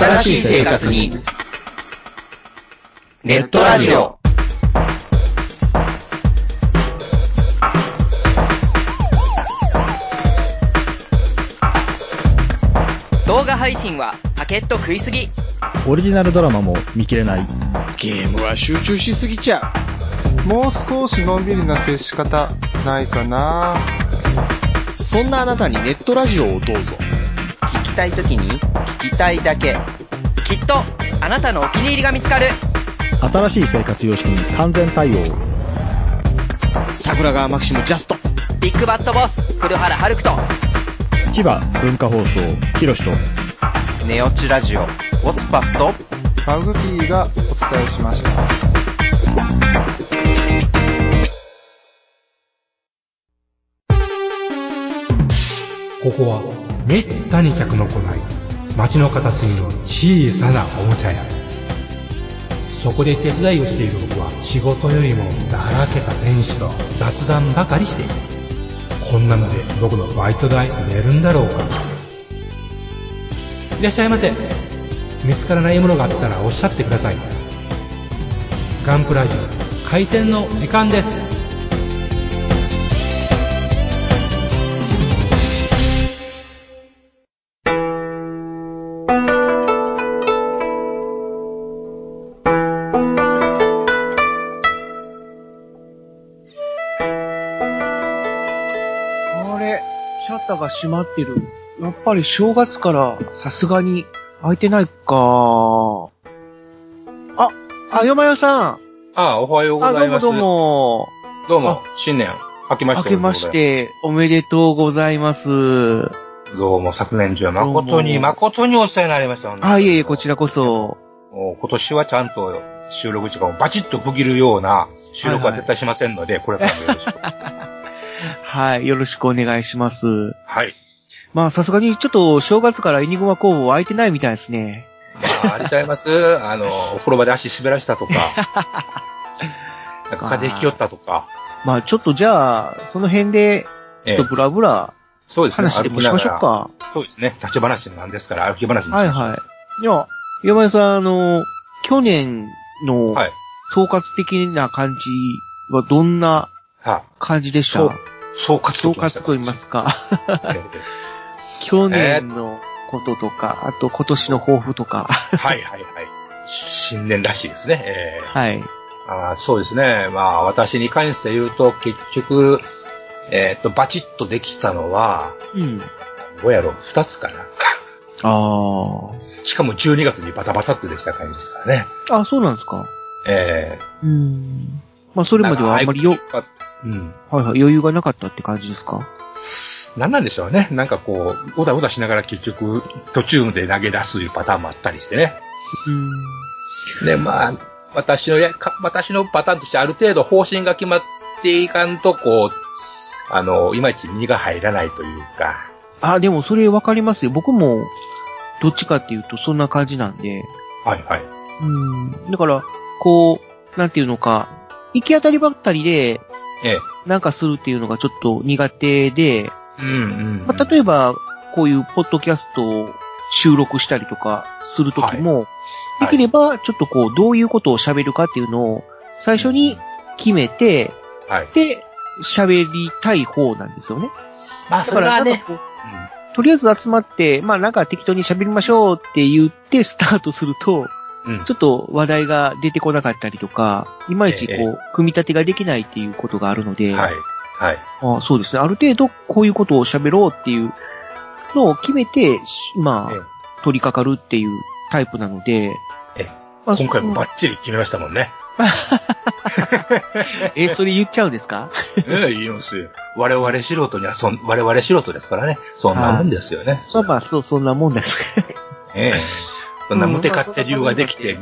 新しい生活にネットラジオ。 動画配信はパケット食いすぎ。 オリジナルドラマも見切れない。 ゲームは集中しすぎちゃう。もう少しのんびりな接し方ないかな。 そんなあなたにネットラジオをどうぞ。 聞きたいときに聞きたいだけ。 きっとあなたのお気に入りが見つかる。 新しい生活様式に完全対応。 桜川マキシムジャスト。 ビッグバットボス黒原遥人。 千葉文化放送ひろしとネオチラジオオスパフとマグピーがお伝えしました。 ここはめったに客の来ない街の片隅の小さなおもちゃ屋。そこで手伝いをしている僕は仕事よりもだらけた店主と雑談ばかりしている。こんなので僕のバイト代出るんだろうか。いらっしゃいませ。見つからないものがあったらおっしゃってください。ガンプラジオ開店の時間です。 シャッターが閉まってる。やっぱり正月からさすがに開いてないか。よまよさん。 おはようございます。 どうも。 どうも、新年、明けましておめでとうございます。 どうも、昨年中は誠にお世話になりました。 いえ、こちらこそ。 今年はちゃんと収録時間をバチッと区切るような収録は絶対しませんので、これからもよろしく。 はい、よろしくお願いします。 はい。 まあ、さすがにちょっと正月からエニグマ工房開いてないみたいですね。 あれちゃいます。お風呂場で足滑らしたとか、なんか風邪ひきよったとか。 まあ、ちょっとじゃあ、その辺で、ちょっとブラブラ、話でもしましょうか。 そうですね。立ち話なんですから、歩き話にしましょう。 はいはい。いや、山根さん、去年の総括的な感じはどんな感じでした？ 総括と言いますか。去年のこととか、あと今年の抱負とか。 はい。新年らしいですね。 はい。 そうですね。まあ、私に関して言うと、結局、バチッとできたのは、どうやろう、2つかな。しかも12月にバタバタってできた感じですからね。 そうなんですか。まあ、それまではあんまり余裕がなかったって感じですか？ なんでしょうね。なんかこう、おだおだしながら結局、途中で投げ出すいうパターンもあったりしてね。で、まあ、私のパターンとしてある程度方針が決まっていかんと、こう、いまいち身が入らないというか。 でもそれわかりますよ。僕も、どっちかっていうとそんな感じなんで。 はい。 だから、こう、なんていうのか、行き当たりばったりで、なんかするっていうのがちょっと苦手で、まあ、例えば、こういうポッドキャストを収録したりとかするときも、できれば、ちょっとこう、どういうことを喋るかっていうのを、最初に決めて、で、喋りたい方なんですよね。 まあ、それはね、 とりあえず集まって、まあなんか適当に喋りましょうって言ってスタートすると、ちょっと話題が出てこなかったりとか、いまいちこう、組み立てができないっていうことがあるので、そうですね。ある程度こういうことを喋ろうっていうのを決めて、まあ、取り掛かるっていうタイプなので、 今回もバッチリ決めましたもんね。 それ言っちゃうんですか？ 言いますよ。我々素人ですからね。そんなもんですよね。 まあ、そんなもんです。 そんな無手勝手理由ができて、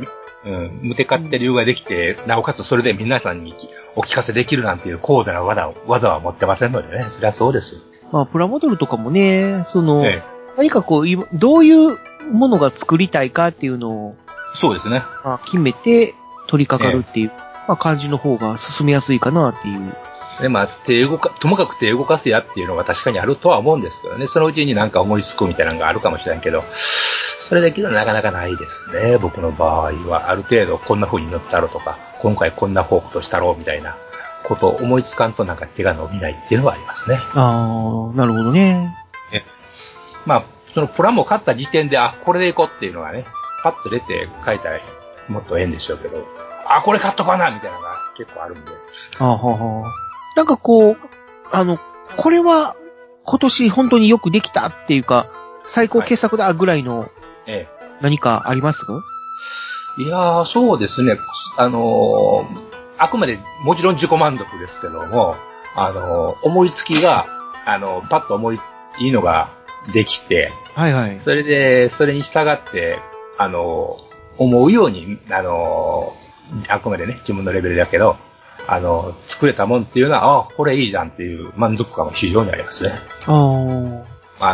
なおかつそれで皆さんにお聞かせできるなんていう高度な技は持ってませんのでね。そりゃそうですよ。 まあ、プラモデルとかもね、何かこう、どういうものが作りたいかっていうのを、 そうですね。 決めて取り掛かるっていう、まあ、感じの方が進みやすいかなっていうで、まあ、ともかく手動かすやっていうのが確かにあるとは思うんですけどね。そのうちになんか思いつくみたいなのがあるかもしれんけど、それだけはなかなかないですね。僕の場合は。ある程度こんな風に塗ったろとか、今回こんなフォークとしたろみたいなことを思いつかんとなんか手が伸びないっていうのはありますね。 ああ、なるほどね。 まあ、そのプラモ買った時点で、あ、これでいこうっていうのがね、パッと出て書いたらもっとええんでしょうけど、あ、これ買っとかなみたいなのが結構あるんで。 なんかこう、これは今年本当によくできたっていうか、最高傑作だぐらいの何かありますか？ いやー、そうですね。あくまでもちろん自己満足ですけども、思いつきが、パッといいのができて、 はいはい。 それで、それに従って、思うように、あくまでね、自分のレベルだけど、作れたもんっていうのは、あ、これいいじゃんっていう満足感が非常にありますね。今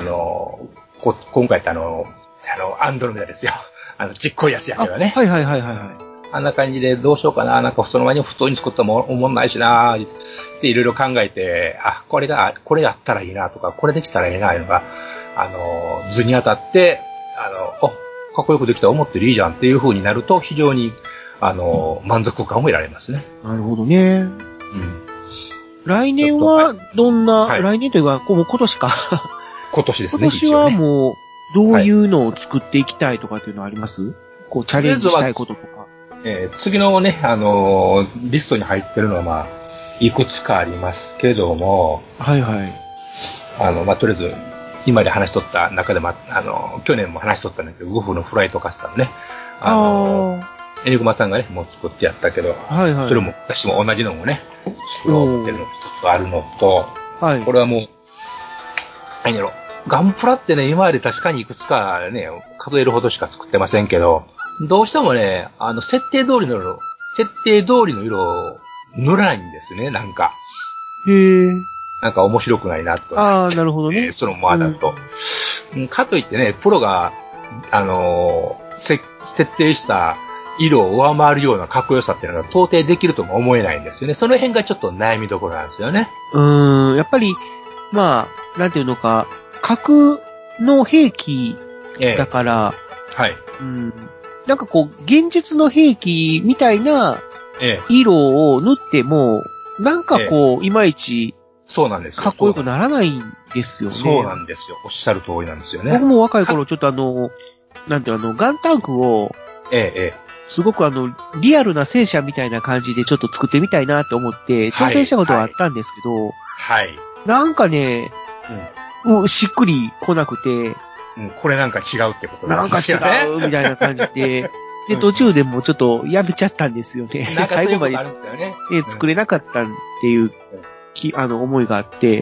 回ってアンドロメダですよ。ちっこいやつやけどね。 はい。 あんな感じでどうしようかな、なんかその前に普通に作ったも思んないしなーっていろいろ考えて、あ、これやったらいいなとか、これできたらいいないうのが、図に当たって、かっこよくできた思ってるいいじゃんっていう風になると、非常に、満足感を得られますね。 なるほどね。うん。来年はどんな、来年というか、今年か。 今年ですね。 今年はもう、どういうのを作っていきたいとかっていうのはあります？こう、チャレンジしたいこととか。 次のね、リストに入ってるのは、まあ、いくつかありますけども、 はいはい。 まあ、とりあえず、今まで話しとった中で、去年も話しとったんだけど、ウフのフライトカスタムね。エニグマさんがね、もう作ってやったけど、はいはい。それも、私も同じのもね、作ろうっていうのが一つあるのと、はい。これはもう、何やろ、ガンプラってね、今まで確かにいくつかね、数えるほどしか作ってませんけど、どうしてもね、設定通りの色を塗らないんですね、なんか。なんか面白くないなと。 ああ、なるほどね。 そのままだと。かといってね、プロが、設定した色を上回るようなかっこよさっていうのが到底できるとも思えないんですよね。その辺がちょっと悩みどころなんですよね。 やっぱり、まあ、なんていうのか、核の兵器だから、 はい。 なんかこう、現実の兵器みたいな色を塗っても、なんかこう、いまいち、 そうなんですよ。 かっこよくならないんですよね。 そうなんですよ。おっしゃる通りなんですよね。 僕も若い頃、ちょっとなんていうガンタンクを、すごくリアルな戦車みたいな感じでちょっと作ってみたいなと思って、挑戦したことはあったんですけど、 はい。 なんかね、しっくり来なくて、 これなんか違うってことなんですよね。 なんか違うみたいな感じで、で、途中でもうちょっとやめちゃったんですよね。 最後まで作れなかったっていう、思いがあって。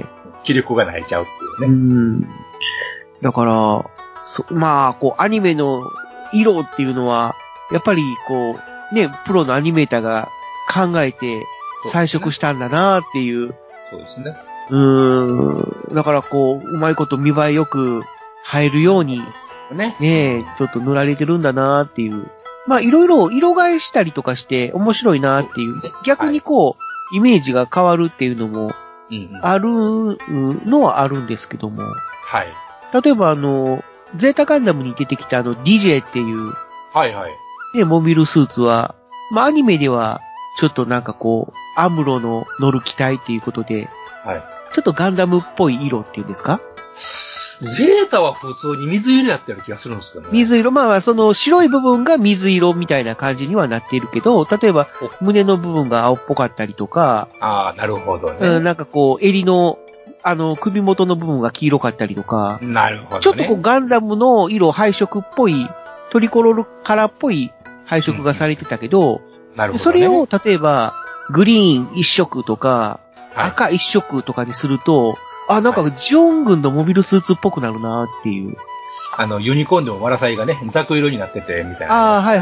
気力が泣いちゃうっていうね。 だから、まあ、こう、アニメの色っていうのは、やっぱり、こう、ね、プロのアニメーターが考えて彩色したんだなっていう。 そうですね。 だから、こう、うまいこと見栄えよく入るように、ね、ちょっと塗られてるんだなっていう。まあ、いろいろ色替えしたりとかして面白いなっていう。逆にこう、イメージが変わるっていうのも、あるのはあるんですけども。 はい。 例えばゼータガンダムに出てきたDJ っていう、 はいはい。 ね、モビルスーツは、まあアニメでは、ちょっとなんかこう、アムロの乗る機体っていうことで、 はい。 ちょっとガンダムっぽい色っていうんですか？ ゼータは普通に水色やってる気がするんですけどね。 水色、まあその白い部分が水色みたいな感じにはなっているけど、例えば胸の部分が青っぽかったりとか、 ああ、なるほどね。 なんかこう、襟の、首元の部分が黄色かったりとか、 なるほどね。 ちょっとこうガンダムの色配色っぽい、トリコロールカラーっぽい配色がされてたけど、 なるほどね。 それを例えば、グリーン一色とか、赤一色とかにすると、なんかジオン軍のモビルスーツっぽくなるなっていう。 ユニコーンでもマラサイがね、ザク色になってて、みたいな。 はい。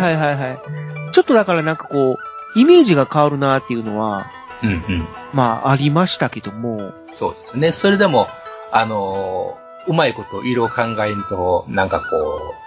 ちょっとだからなんかこう、イメージが変わるなっていうのは、まあ、ありましたけども。 そうですね。それでも、うまいこと色を考えんと、なんかこ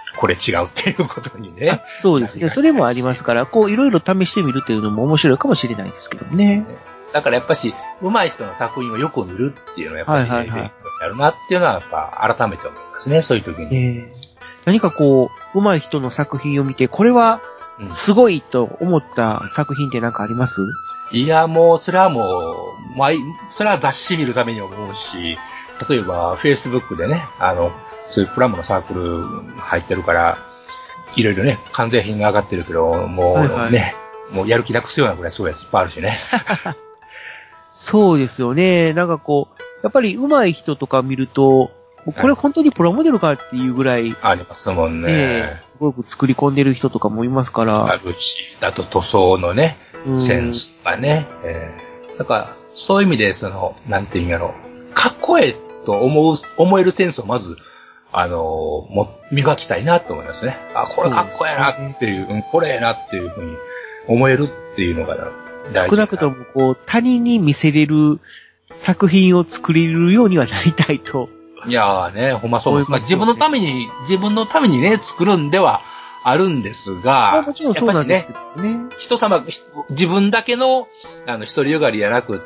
これ違うっていうことにね。 そうですね。それもありますから、こういろいろ試してみるっていうのも面白いかもしれないですけどね。 だからやっぱし、上手い人の作品をよく見るっていうのはやっぱり、勉強になるなっていうのはやっぱ改めて思いますね、そういう時に。 何かこう、上手い人の作品を見て、これはすごいと思った作品って何かあります？ いや、もう、それはもう、それは雑誌見るために思うし、例えば、Facebook でね、そういうプラモのサークル入ってるから、いろいろね、完成品が上がってるけど、もうね、もうやる気なくすようなぐらいすごいやついっぱいあるしね。 そうですよね。なんかこう、やっぱり上手い人とか見ると、これ本当にプラモデルかっていうぐらい、 ありますもんね。 すごく作り込んでる人とかもいますから。 あるし、あと塗装のね、センスとかね。だから、そういう意味で、なんていうんやろ、かっこええと思えるセンスをまず、磨きたいなと思いますね。これかっこええなっていう、これええなっていうふうに思えるっていうのが大事。 少なくとも、こう、他人に見せれる作品を作れるようにはなりたいと。 いやーね、ほんまそうです。まあ、自分のためにね、作るんではあるんですが、 もちろんそうなんですけどね。 自分だけの、独りよがりじゃなくって、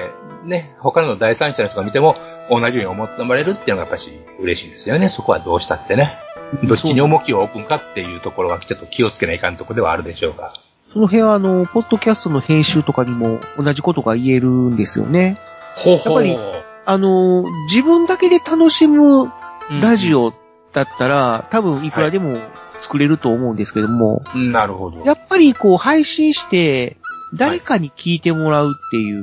ね、他の第三者の人が見ても、同じように思ってもらえるっていうのがやっぱし嬉しいですよね。そこはどうしたってね。どっちに重きを置くんかっていうところはちょっと気をつけないかんところではあるでしょうが。 その辺はポッドキャストの編集とかにも同じことが言えるんですよね。 ほうほう。 やっぱり、自分だけで楽しむラジオだったら、多分いくらでも作れると思うんですけども。 なるほど。 やっぱりこう配信して、誰かに聞いてもらうっていう、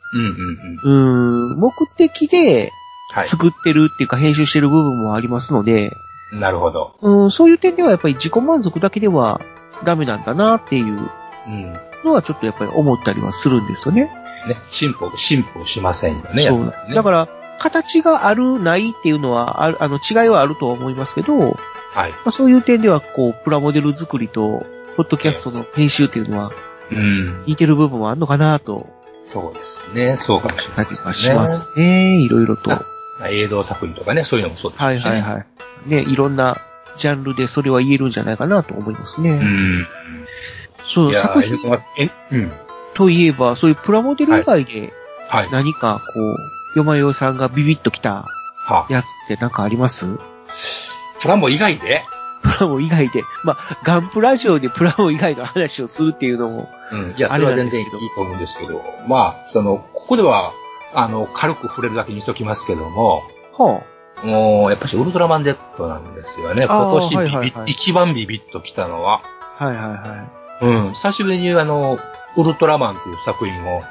目的で作ってるっていうか編集してる部分もありますので。 なるほど。 そういう点ではやっぱり自己満足だけではダメなんだなっていうのはちょっとやっぱり思ったりはするんですよね。 ね、進歩しませんよね。 そう、ね。だから、形がある、ないっていうのは、違いはあるとは思いますけど、はい。まあ、そういう点では、こう、プラモデル作りと、ポッドキャストの編集っていうのは、似てる部分はあるのかなと。 そうですね。そうかもしれないですね。 しますね。いろいろと。 映像作品とかね、そういうのもそうですね。 はいはいはい。ね、いろんなジャンルでそれは言えるんじゃないかなと思いますね。そう、作品。といえば、そういうプラモデル以外で、何かこう、よまよさんがビビッときたやつって何かあります？ プラモ以外で？ プラモ以外で。まあ、ガンプラジオでプラモ以外の話をするっていうのも、 いや、それは全然いいと思うんですけど、まあ、ここでは、軽く触れるだけにしときますけども、もう、やっぱりウルトラマン Z なんですよね。今年一番ビビッときたのは。 はいはいはい。 久しぶりにウルトラマンという作品を、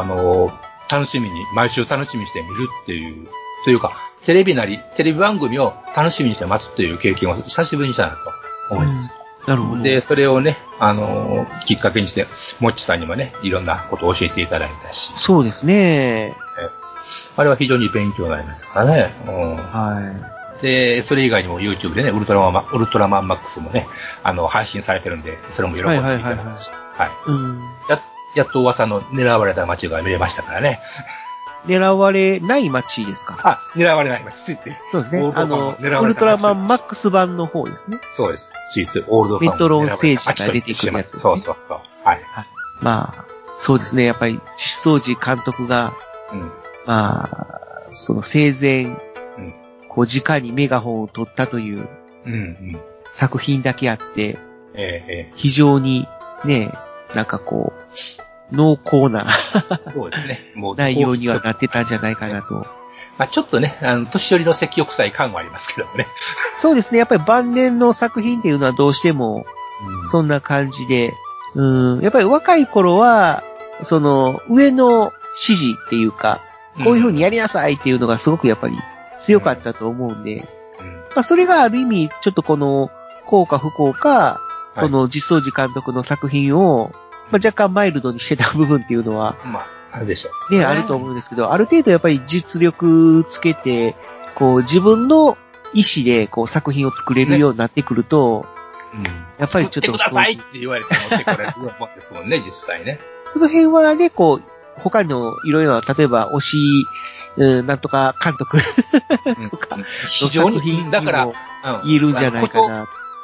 毎週楽しみにして見るっていう、というか、テレビ番組を楽しみにして待つっていう経験を久しぶりにしたなと思います。 なるほど。 で、それをね、きっかけにして、もっちさんにもね、いろんなことを教えていただいたし。 そうですね。 あれは非常に勉強になりましたからね。はい。で、それ以外にも YouTube でね、ウルトラマンマックスもね、配信されてるんで、それも喜んでいただきます。はい。やっと噂の狙われた街が見れましたからね。 狙われない街ですか？ 狙われない街。ついつい。 そうですね。ウルトラマンマックス版の方ですね。 そうです。ついついオールドファンメトロン星人が出てくるやつ、ね。 そう。はい。 まあ、そうですね。やっぱり、実相寺監督が、まあ、生前、こう、直にメガホンを取ったという、作品だけあって、非常に、ね、なんかこう、濃厚なそうですね。もう内容にはなってたんじゃないかなと。 まあちょっとね、年寄りの積極臭い感はありますけどもね。 そうですね。やっぱり晩年の作品っていうのはどうしても、そんな感じで、やっぱり若い頃は、上の指示っていうか、こういう風にやりなさいっていうのがすごくやっぱり強かったと思うんで、まあそれがある意味、ちょっとこの、幸か不幸か、実相寺監督の作品を、まあ、若干マイルドにしてた部分っていうのは、 まあ、あるでしょう。ね、あると思うんですけど、ある程度やっぱり実力つけて、こう自分の意思でこう作品を作れるようになってくると、やっぱりちょっと。 作ってくださいって言われて持ってこれるもんですもんね、実際ね。 その辺はね、こう、他のいろいろな、例えば、推し、なんとか監督とか、 非常に、だから、 言えるんじゃないかな。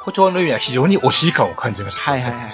誇張の意味は非常に惜しい感を感じました、 はいはいはい。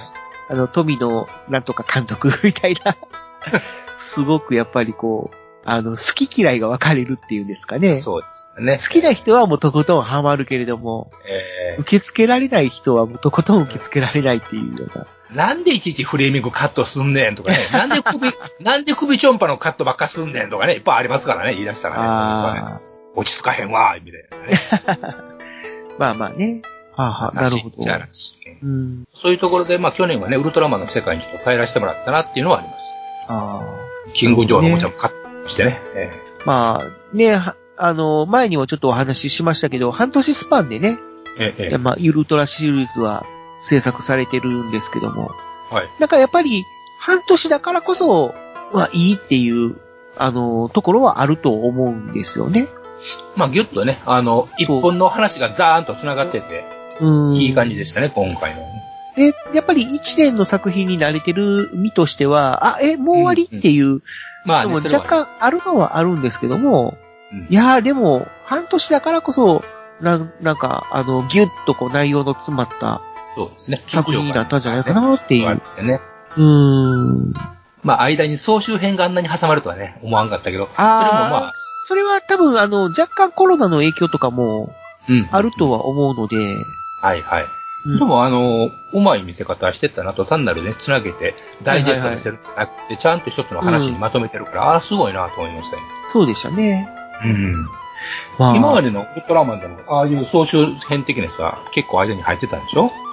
富野なんとか監督みたいな、すごくやっぱりこう、好き嫌いが分かれるっていうんですかね。 そうですね。 好きな人はもうとことんハマるけれども、受け付けられない人はもうとことん受け付けられないっていうような。 なんでいちいちフレーミングカットすんねんとかね。なんで首ちょんぱのカットばっかすんねんとかね。いっぱいありますからね、言い出したらね。落ち着かへんわ、みたいなね。 まあまあね。はあ、なるほど。 そういうところで、まあ去年はね、ウルトラマンの世界にちょっと帰らせてもらったなっていうのはあります。キングジョーのおもちゃもカットしてね。 まあ、ね、前にもちょっとお話ししましたけど、半年スパンでね、まあ、ウルトラシリーズは制作されてるんですけども、 はい。 なんかやっぱり、半年だからこそ、まあ、いいっていう、ところはあると思うんですよね。 まあ、ぎゅっとね、一本の話がザーンと繋がってて、いい感じでしたね、今回の。 で、やっぱり一年の作品に慣れてる身としては、もう終わりっていう、 まあ、 ね、若干あるのはあるんですけども、いやーでも、半年だからこそ、なんか、ぎゅっとこう内容の詰まった、 そうですね。 作品になったんじゃないかなっていう。 まあ、間に総集編があんなに挟まるとはね、思わんかったけど、それもまあ。 それは多分、若干コロナの影響とかも、あるとは思うので。 はいはい。でもうまい見せ方してたなと、単なるね、つなげて、ダイジェストにせるんじゃなくて、ちゃんと一つの話にまとめてるから、すごいなと思いましたよ。 そうでしたね。 まあ、今までのウルトラマンでも、ああいう総集編的なやつは結構間に入ってたんでしょ？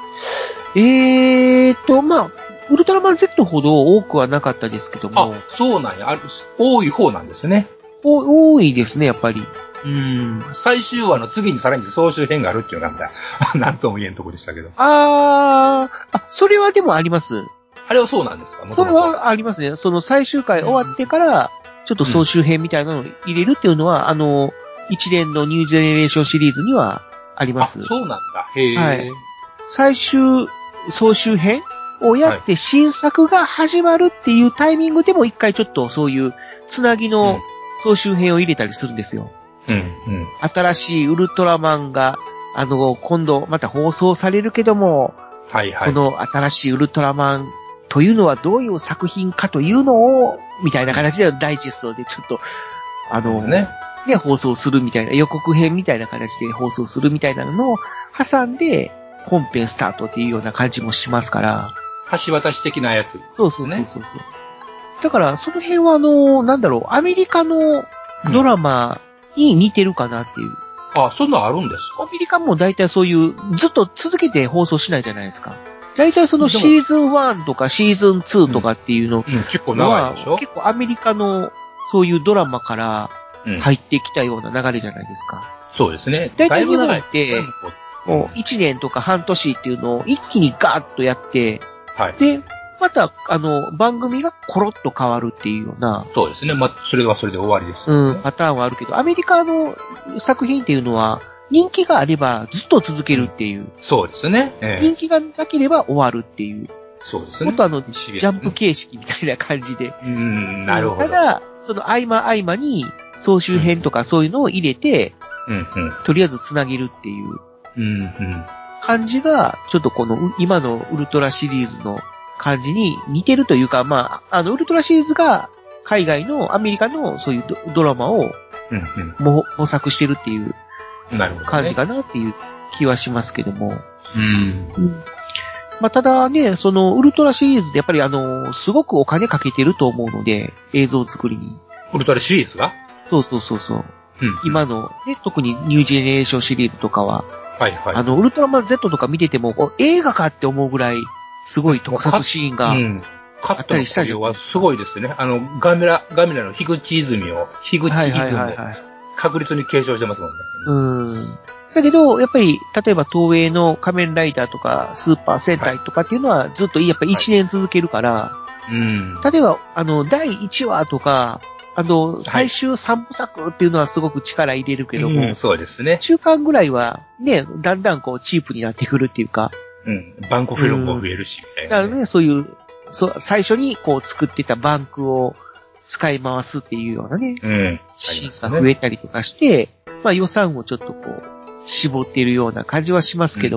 まあ、ウルトラマン Z ほど多くはなかったですけども。 そうなんや。多い方なんですね。 多いですね、やっぱり。 最終話の次にさらに総集編があるっていうのがなんとも言えんとこでしたけど。 それはでもあります。 あれはそうなんですか？ それはありますね。その最終回終わってから、ちょっと総集編みたいなのを入れるっていうのは、一連のニュージェネレーションシリーズにはあります。 そうなんだ。へー。 はい。最終総集編をやって新作が始まるっていうタイミングでも一回ちょっとそういうつなぎの総集編を入れたりするんですよ。新しいウルトラマンが、今度また放送されるけども、この新しいウルトラマンというのはどういう作品かというのを、みたいな形でダイジェストでちょっと、放送するみたいな、予告編みたいな形で放送するみたいなのを挟んで、本編スタートっていうような感じもしますから。 橋渡し的なやつ。 そう。だから、その辺はアメリカのドラマに似てるかなっていう。 そんなのあるんですか？ アメリカも大体そういう、ずっと続けて放送しないじゃないですか。大体そのシーズン1とかシーズン2とかっていうのは、 結構長いでしょ？ 結構アメリカのそういうドラマから入ってきたような流れじゃないですか。 そうですね。 大体日本って、もう1年とか半年っていうのを一気にガーッとやって、で、また、番組がコロッと変わるっていうような。 そうですね。まあ、それはそれで終わりです、 パターンはあるけど、アメリカの作品っていうのは、人気があればずっと続けるっていう。 そうですね。 人気がなければ終わるっていう。 そうですね。 もっとジャンプ形式みたいな感じで。 なるほど。 ただ、その合間に総集編とかそういうのを入れて、とりあえず繋げるっていう。感じが、ちょっとこの今のウルトラシリーズの感じに似てるというか、まあ、ウルトラシリーズが海外のアメリカのそういうドラマを模索してるっていう感じかなっていう気はしますけども。まあ、ただね、そのウルトラシリーズでやっぱりすごくお金かけてると思うので、映像作りに。 ウルトラシリーズが？ そう。今のね、特にニュージェネレーションシリーズとかは、ウルトラマン Z とか見てても、映画かって思うぐらい、すごい特撮シーンがあったりしたり。 はすごいですね。ガミラの樋口イズムを確実に継承してますもんね。 だけど、やっぱり、例えば東映の仮面ライダーとか、スーパー戦隊とかっていうのは、ずっとやっぱ1年続けるから、例えば、第1話とか、最終3部作っていうのはすごく力入れるけども、 そうですね。 中間ぐらいは、ね、だんだんこう、チープになってくるっていうか、 バンクフィルムも増えるし、みたいな。 だからね、そういう、最初にこう作ってたバンクを使い回すっていうようなね、シーンが増えたりとかして、まあ予算をちょっとこう、絞っているような感じはしますけども。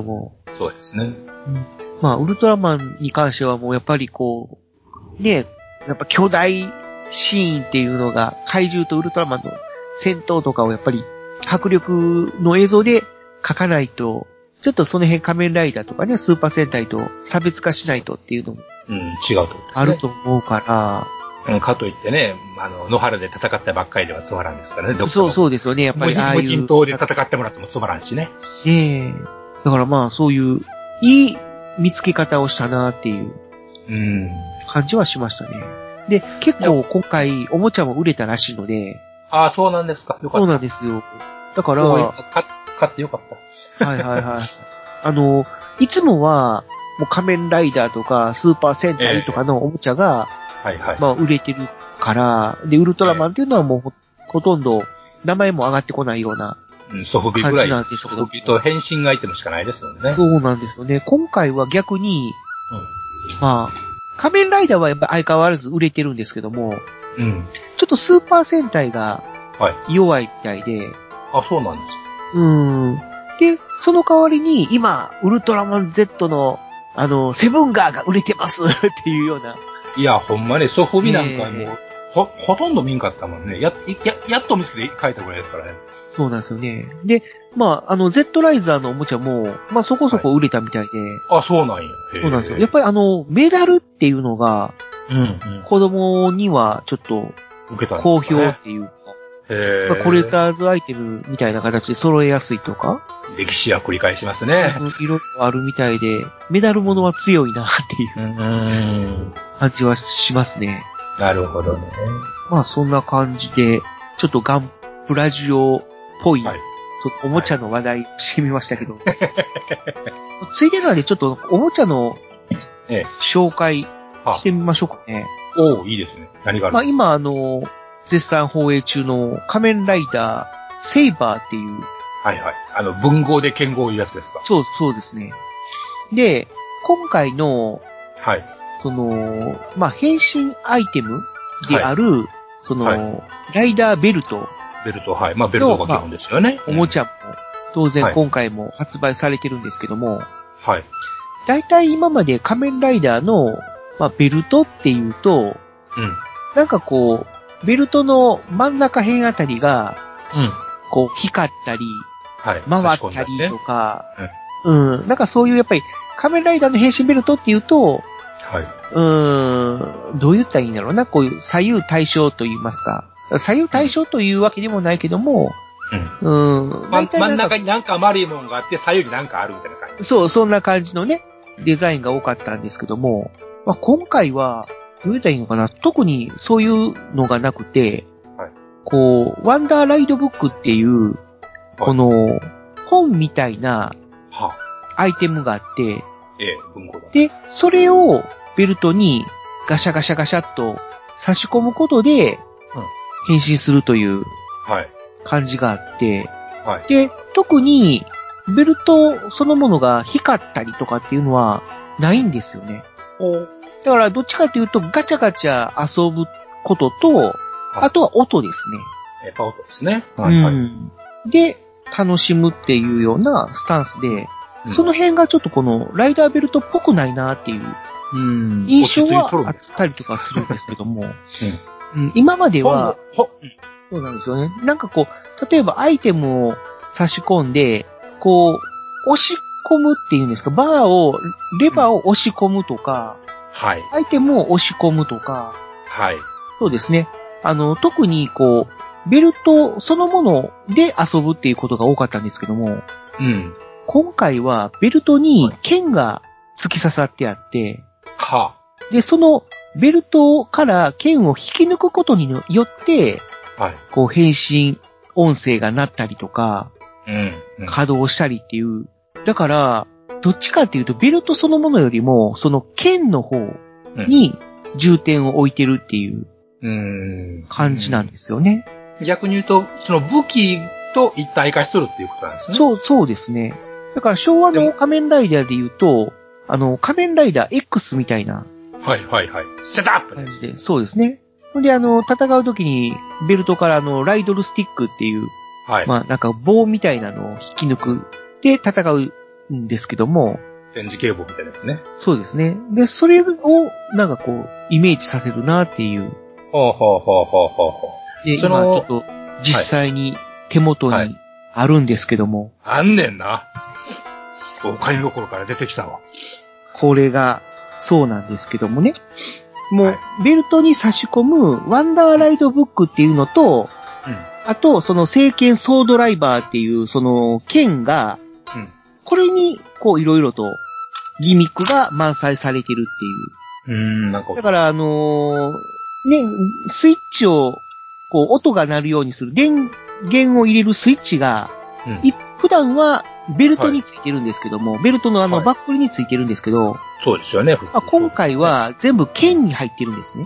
そうですね。 まあ、ウルトラマンに関してはもうやっぱりこう、ね、やっぱ巨大シーンっていうのが、怪獣とウルトラマンの戦闘とかをやっぱり迫力の映像で描かないと、ちょっとその辺仮面ライダーとかね、スーパー戦隊と差別化しないとっていうのも、 違うと思う、ね。 あると思うから、 かといってね、野原で戦ったばっかりではつまらんですからね、 そうですよね、やっぱり無人島で戦ってもらってもつまらんしね。 ねえ。だからまあ、そういう、いい見つけ方をしたなっていう、感じはしましたね。で、結構今回、おもちゃも売れたらしいので。 ああ、そうなんですか。よかった。 そうなんですよ。だから、 買ってよかった。 はいはいはい。いつもは、もう仮面ライダーとか、スーパー戦隊とかのおもちゃが、まあ売れてるから、で、ウルトラマンっていうのはもうほとんど名前も上がってこないようなソフビぐらい。 なんですけど。 ソフビと変身アイテムしかないですもんね。 そうなんですよね。今回は逆に、まあ、仮面ライダーはやっぱ相変わらず売れてるんですけども、ちょっとスーパー戦隊が弱いみたいで。 あ、そうなんですか。で、その代わりに今、ウルトラマン Z の、セブンガーが売れてますっていうような。 いや、ほんまね、ソフビなんかもう、ほとんど見んかったもんね。やっと見つけて書いたぐらいですからね。 そうなんですよね。で、まあ、Z ライザーのおもちゃも、まあそこそこ売れたみたいで。 あ、そうなんや。 そうなんですよ。やっぱりメダルっていうのが、子供にはちょっと、好評っていうか、コレクターズアイテムみたいな形で揃えやすいとか。 歴史は繰り返しますね。 いろいろあるみたいで、メダルものは強いなっていう感じはしますね。 なるほどね。 まあそんな感じで、ちょっとガンプラジオっぽい、おもちゃの話題してみましたけど。ついでなんでちょっとおもちゃの紹介してみましょうかね。 おー、いいですね。何があるんですか？まあ今絶賛放映中の仮面ライダーセイバーっていう。 はいはい。文豪で剣豪いうやつですか？ そうですね。で、今回の、まあ、変身アイテムである、ライダーベルト。 まあ、ベルトが基本ですよね。 おもちゃも、当然今回も発売されてるんですけども、大体今まで仮面ライダーの、まあ、ベルトっていうと、なんかこう、ベルトの真ん中辺あたりが、こう、光ったり、回ったりとか、なんかそういうやっぱり仮面ライダーの変身ベルトっていうと、どう言ったらいいんだろうな、こういう左右対称と言いますか。左右対称というわけでもないけども、 真ん中になんか丸いものがあって、左右になんかあるみたいな感じ。 そう、そんな感じのね、デザインが多かったんですけども、まあ、今回は、どう言ったらいいのかな、特にそういうのがなくて、こう、ワンダーライドブックっていう、この、本みたいな、アイテムがあって、で、それをベルトにガシャガシャガシャっと差し込むことで、変身するという感じがあって、で、特にベルトそのものが光ったりとかっていうのはないんですよね。だからどっちかというとガチャガチャ遊ぶことと、あとは音ですね。 やっぱ音ですね。 で、楽しむっていうようなスタンスで、その辺がちょっとこのライダーベルトっぽくないなっていう印象はあったりとかするんですけども、今までは、そうなんですよね。なんかこう、例えばアイテムを差し込んで、こう、押し込むっていうんですか、レバーを押し込むとか、アイテムを押し込むとか、そうですね。特にこう、ベルトそのもので遊ぶっていうことが多かったんですけども、今回はベルトに剣が突き刺さってあって、で、そのベルトから剣を引き抜くことによって、こう変身音声が鳴ったりとか、稼働したりっていう。だから、どっちかっていうとベルトそのものよりも、その剣の方に重点を置いてるっていう感じなんですよね。 逆に言うと、その武器と一体化しとるっていうことなんですね。 そうですね。だから昭和の仮面ライダーで言うと、仮面ライダー X みたいな。セットアップ感じで。そうですね。で、戦うときに、ベルトからライドルスティックっていう、まあ、なんか棒みたいなのを引き抜く。で、戦うんですけども。 電磁警棒みたいですね。 そうですね。で、それを、なんかこう、イメージさせるなっていう。 ほうほうほうほうほうほう。 で、今ちょっと、実際に手元にあるんですけども。 あんねんな。お買い心から出てきたわ。 これが、そうなんですけどもね。もう、ベルトに差し込むワンダーライドブックっていうのと、あと、その聖剣ソードライバーっていう、その剣が、これに、こう、いろいろと、ギミックが満載されてるっていう。 なんか。 だから、ね、スイッチを、こう、音が鳴るようにする、電源を入れるスイッチが、普段はベルトについてるんですけども、ベルトのバックルについてるんですけど、 そうですよね。 今回は全部剣に入ってるんですね。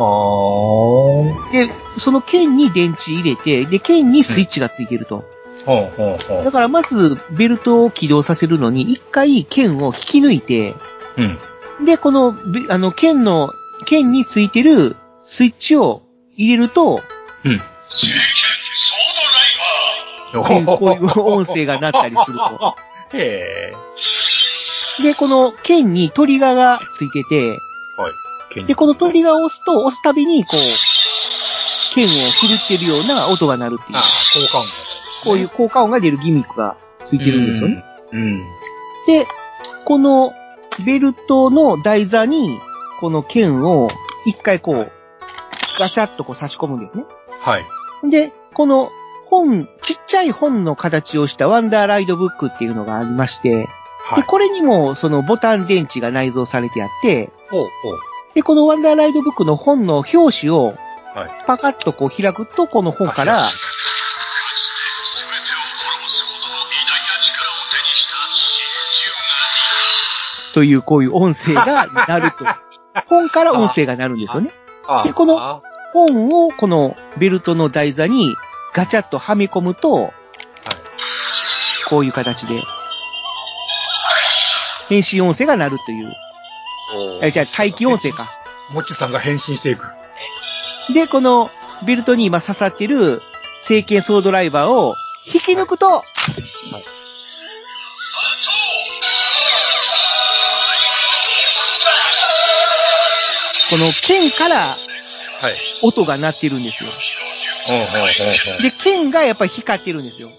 で、その剣に電池入れて、で、剣にスイッチがついてると。だからまず、ベルトを起動させるのに、一回剣を引き抜いて、で、この、剣についてるスイッチを入れると、こういう音声が鳴ったりすると。で、この剣にトリガーがついてて、で、このトリガーを押すたびに、こう、剣を振るってるような音が鳴るっていう。 効果音。 こういう効果音が出るギミックがついてるんですよね。で、このベルトの台座に、この剣を一回こう、ガチャッとこう差し込むんですね。で、このちっちゃい本の形をしたワンダーライドブックっていうのがありまして、で、これにもそのボタン電池が内蔵されてあって、で、このワンダーライドブックの本の表紙を、パカッとこう開くと、この本から、というこういう音声が鳴ると。本から音声が鳴るんですよね。で、この本をこのベルトの台座にガチャッとはめ込むと、こういう形で、変身音声が鳴るという。じゃあ、待機音声か。 もちさんが変身していく。 で、このベルトに今刺さってる聖剣ソードライバーを引き抜くと、この剣から音が鳴ってるんですよ。で、剣がやっぱり光ってるんですよ。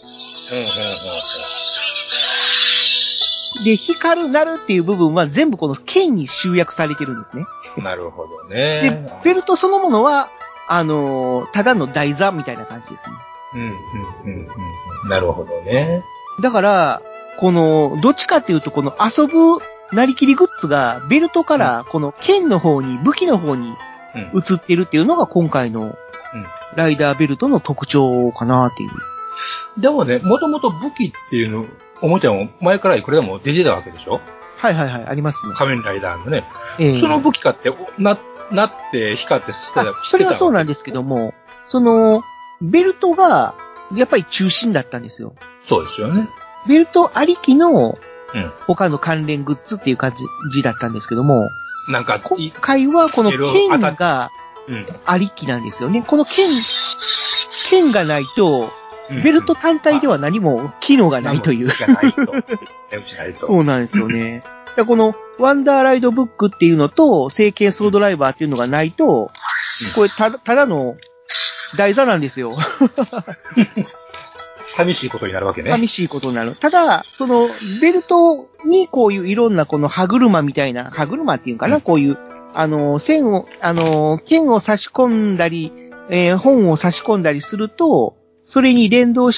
で、鳴るっていう部分は全部この剣に集約されてるんですね。 なるほどね。 で、ベルトそのものは、ただの台座みたいな感じですね。 なるほどね。 だから、どっちかっていうと、この遊ぶなりきりグッズがベルトからこの剣の方に、武器の方に移ってるっていうのが今回のライダーベルトの特徴かなっていう。 でもね、もともと武器っていうの、おもちゃも前からいくらでも出てたわけでしょ？ はい、ありますね。 仮面ライダーのね。その武器かって、なって光ってしてた。 それはそうなんですけども、ベルトが、やっぱり中心だったんですよ。 そうですよね。 ベルトありきの、他の関連グッズっていう感じだったんですけども、 なんか、 今回はこの剣がありきなんですよね。この剣がないと、ベルト単体では何も機能がないという。そうなんですよね。このワンダーライドブックっていうのと、聖剣ソードライバーっていうのがないと、これただの台座なんですよ。 寂しいことになるわけね。 寂しいことになる。ただ、ベルトにこういういろんなこの歯車みたいな、歯車っていうかな、こういう、剣を差し込んだり、本を差し込んだりすると、それに連動して、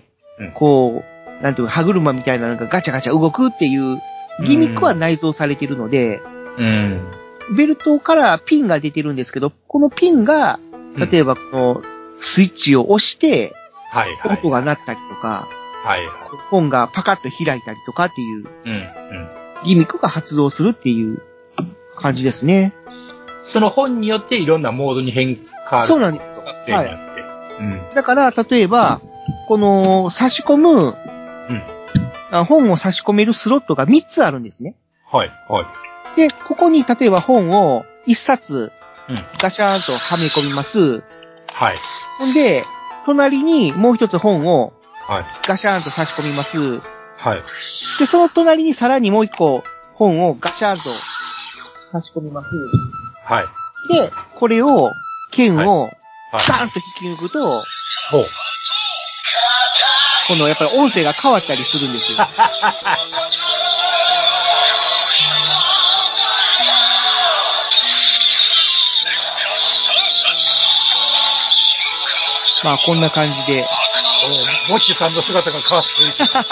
こう、なんていうか、歯車みたいなのがガチャガチャ動くっていうギミックは内蔵されているので、ベルトからピンが出てるんですけど、このピンが、例えばこのスイッチを押して、音が鳴ったりとか、本がパカッと開いたりとかっていう、ギミックが発動するっていう感じですね。 その本によっていろんなモードに変化る。 そうなんです。だから、例えば、この差し込む、本を差し込めるスロットが3つあるんですね。で、ここに例えば本を1冊、ガシャーンとはめ込みます。ほんで、隣にもう一つ本を、ガシャーンと差し込みます。 はい。 で、その隣にさらにもう一個本をガシャンと差し込みます。 はい。 で、これを、剣を、 はいバーンと引き抜くと、 ほう。 このやっぱり音声が変わったりするんですよ。まあこんな感じで。 もっちさんの姿が変わってい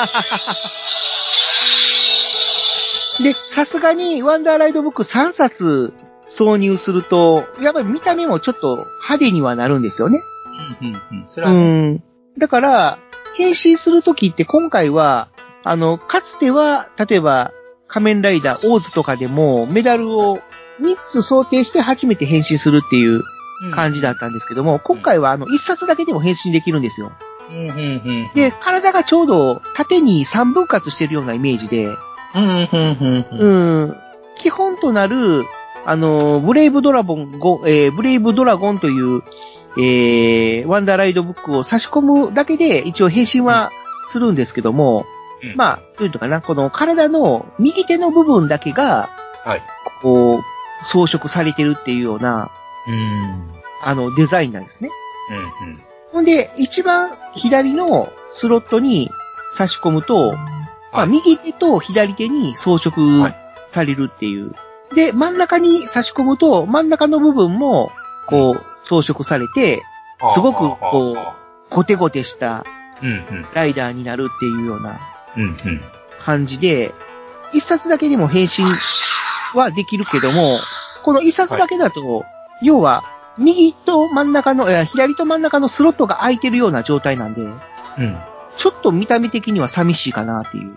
く。 で、さすがにワンダーライドブック3冊挿入すると、やっぱり見た目もちょっと派手にはなるんですよね。 それはね。 だから、変身するときって今回は、かつては、例えば、仮面ライダー、オーズとかでも、メダルを3つ想定して初めて変身するっていう感じだったんですけども、今回は1冊だけでも変身できるんですよ。で、体がちょうど縦に3分割してるようなイメージで、基本となる、ブレイブドラゴンという、ワンダーライドブックを差し込むだけで一応変身はするんですけども、まあ、どういうのかな、この体の右手の部分だけが、こう、装飾されてるっていうような、デザインなんですね。ほんで、一番左のスロットに差し込むと、まあ、右手と左手に装飾されるっていう。で、真ん中に差し込むと、真ん中の部分も、こう、装飾されて、すごく、こう、ゴテゴテしたライダーになるっていうような感じで、一冊だけでも変身はできるけども、この一冊だけだと、要は、右と真ん中の、左と真ん中のスロットが空いてるような状態なんで、ちょっと見た目的には寂しいかなっていう。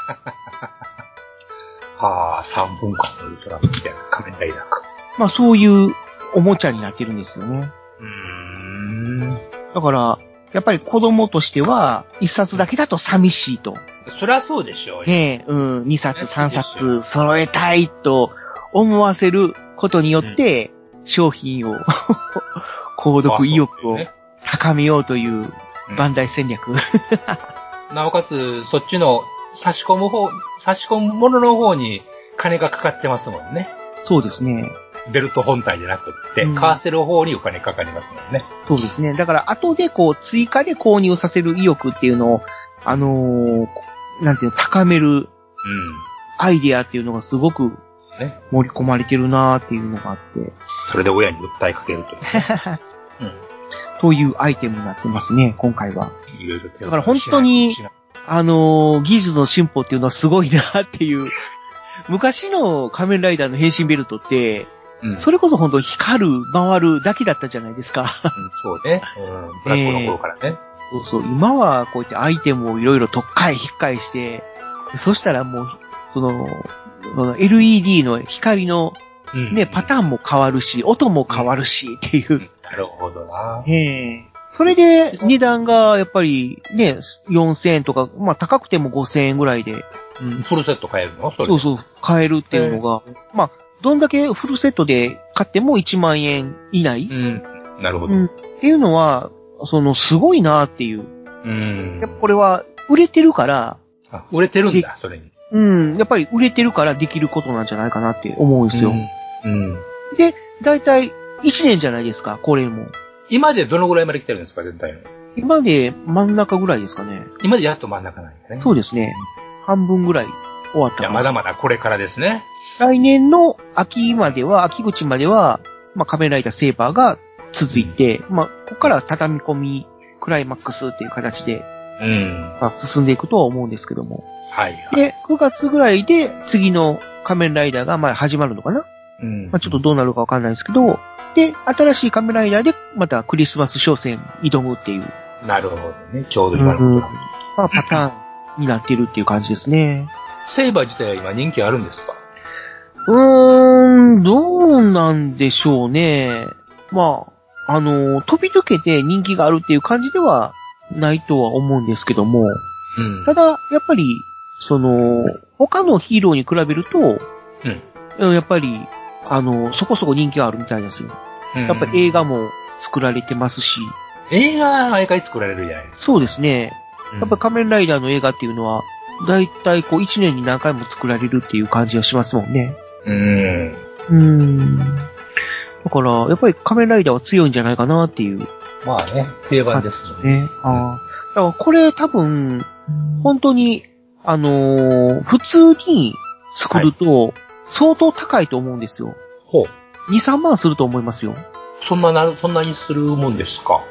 3分割のウルトラマンみたいな仮面ライダーか。 まあそういうおもちゃになってるんですよね。だから、やっぱり子供としては、一冊だけだと寂しいと。 そりゃそうでしょうね。2冊3冊揃えたいと思わせることによって、商品を、購読意欲を高めようというバンダイ戦略。 なおかつ、そっちの差し込むものの方に金がかかってますもんね。 そうですね。 ベルト本体じゃなくって、買わせる方にお金かかりますもんね。 そうですね。だから、後でこう、追加で購入させる意欲っていうのを、なんていうの、高める、アイディアっていうのがすごく、盛り込まれてるなーっていうのがあって。 それで親に訴えかけるという、 というアイテムになってますね、今回は。 いろいろだから本当に、技術の進歩っていうのはすごいなっていう。昔の仮面ライダーの変身ベルトって、それこそ本当に光る、回るだけだったじゃないですか。 そうね。ブラックの頃からね。 そう。今はこうやってアイテムをいろいろとっかえ引っかえして、そしたらもう、その LED の光のね、パターンも変わるし、音も変わるしっていう。 なるほどな。 それで値段がやっぱりね、4000円とか、まあ高くても5000円ぐらいで。 フルセット買えるの？ そう、買えるっていうのが、まあ、どんだけフルセットで買っても1万円以内。 なるほど。 っていうのは、すごいなっていう。やっぱこれは、売れてるから。 売れてるんだ、それに。 やっぱり売れてるからできることなんじゃないかなって思うんですよ。で、だいたい1年じゃないですか、これも。 今でどのぐらいまで来てるんですか、全体の。 今で真ん中ぐらいですかね。 今でやっと真ん中なんやね。 そうですね。半分ぐらい終わったかな。 いや、まだまだこれからですね。 来年の秋口までは、まあ、仮面ライダーセーバーが続いて、まあ、ここから畳み込み、クライマックスっていう形で、まあ、進んでいくとは思うんですけども。で、9月ぐらいで次の仮面ライダーがまあ始まるのかな。まあ、ちょっとどうなるかわかんないですけど、で、新しい仮面ライダーでまたクリスマス商戦挑むっていう。 なるほどね。ちょうど今のことまあ、パターンになってるっていう感じですね。 セイバー自体は今人気あるんですか？ どうなんでしょうね。まあ、飛び抜けて人気があるっていう感じではないとは思うんですけども、ただ、やっぱり、他のヒーローに比べると、やっぱり、そこそこ人気があるみたいですよ。やっぱり映画も作られてますし。 映画、毎回作られるじゃないですか。 そうですね。やっぱり仮面ライダーの映画っていうのは、 だいたいこう1年に何回も作られるっていう感じがしますもんね。だから、やっぱり仮面ライダーは強いんじゃないかなっていう。 まあね、定番ですもんね。 だからこれ多分、本当に、普通に作ると、相当高いと思うんですよ。 ほう。 2、3万すると思いますよ。 そんなにするもんですか？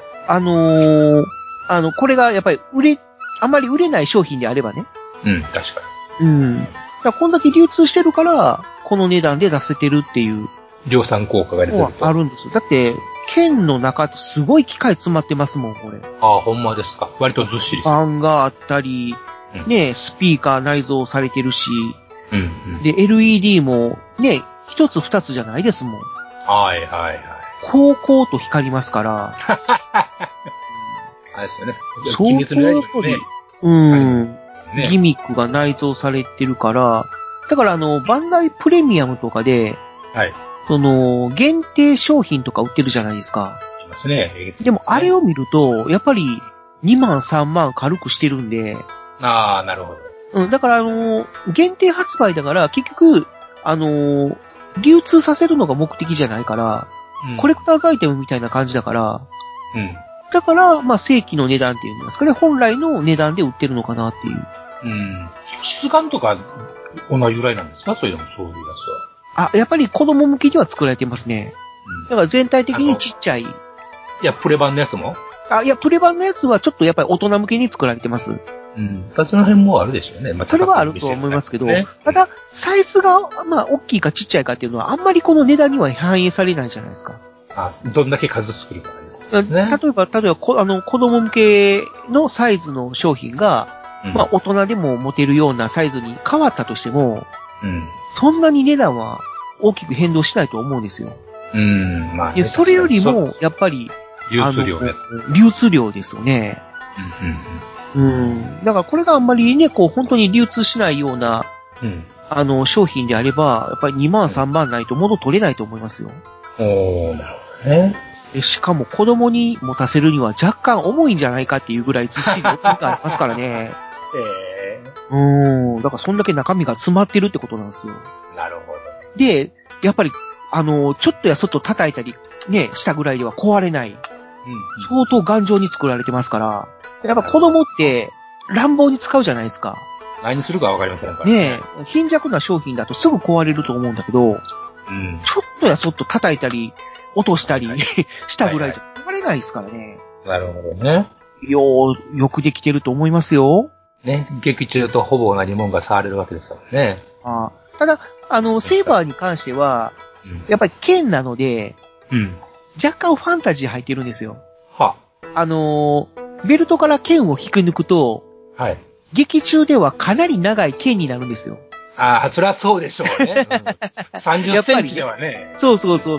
これがやっぱりあまり売れない商品であればね。 確かに。だからこんだけ流通してるから、この値段で出せてるっていう。 量産効果が出てると。 あるんですよ。だって、剣の中ってすごい機械詰まってますもん、これ。 ほんまですか。割とずっしり。 ファンがあったり、ね、スピーカー内蔵されてるし、で、LED も、ね、一つ二つじゃないですもん。こうと光りますから。 あれですよね。 相当やっぱり、ギミックが内蔵されてるから、だからバンダイプレミアムとかで、限定商品とか売ってるじゃないですか。 いますね。 でもあれを見ると、やっぱり2万3万軽くしてるんで。 なるほど。だから限定発売だから結局、流通させるのが目的じゃないから、コレクターズアイテムみたいな感じだから、だから、まあ正規の値段っていうんですかね、本来の値段で売ってるのかなっていう。 質感とか同じぐらいなんですか？そういうやつは。やっぱり子供向けには作られてますね。だから全体的にちっちゃい。 いや、プレ版のやつも？ いや、プレ版のやつはちょっとやっぱり大人向けに作られてます。 その辺もあるでしょうね。 それはあると思いますけど、ただ、サイズが、まあ、大きいかちっちゃいかっていうのは、あんまりこの値段には反映されないじゃないですか。 どんだけ数作るか、 ね。例えば、子供向けのサイズの商品が、まあ、大人でも持てるようなサイズに変わったとしても、そんなに値段は大きく変動しないと思うんですよ。 まあ、 それよりも、やっぱり、流通量ですよね。だからこれがあんまりね、こう本当に流通しないような、商品であれば、やっぱり2万3万ないと物取れないと思いますよ。 なるほどね。 しかも子供に持たせるには若干重いんじゃないかっていうぐらいずっしり大きくありますからね。だからそんだけ中身が詰まってるってことなんですよ。 なるほど。 で、やっぱり、ちょっとやそっと叩いたり、ね、したぐらいでは壊れない。相当頑丈に作られてますから、やっぱ子供って乱暴に使うじゃないですか。 何にするかわかりませんからね。貧弱な商品だとすぐ壊れると思うんだけど、ちょっとやそっと叩いたり、落としたりしたぐらいじゃ壊れないですからね。 なるほどね。 よくできてると思いますよ。 ね、劇中とほぼ同じもんが触れるわけですよね。 ただ、セーバーに関しては、やっぱり剣なので、若干ファンタジー入ってるんですよ。ベルトから剣を引き抜くと、劇中ではかなり長い剣になるんですよ。 そりゃそうでしょうね。30センチではね。 そう。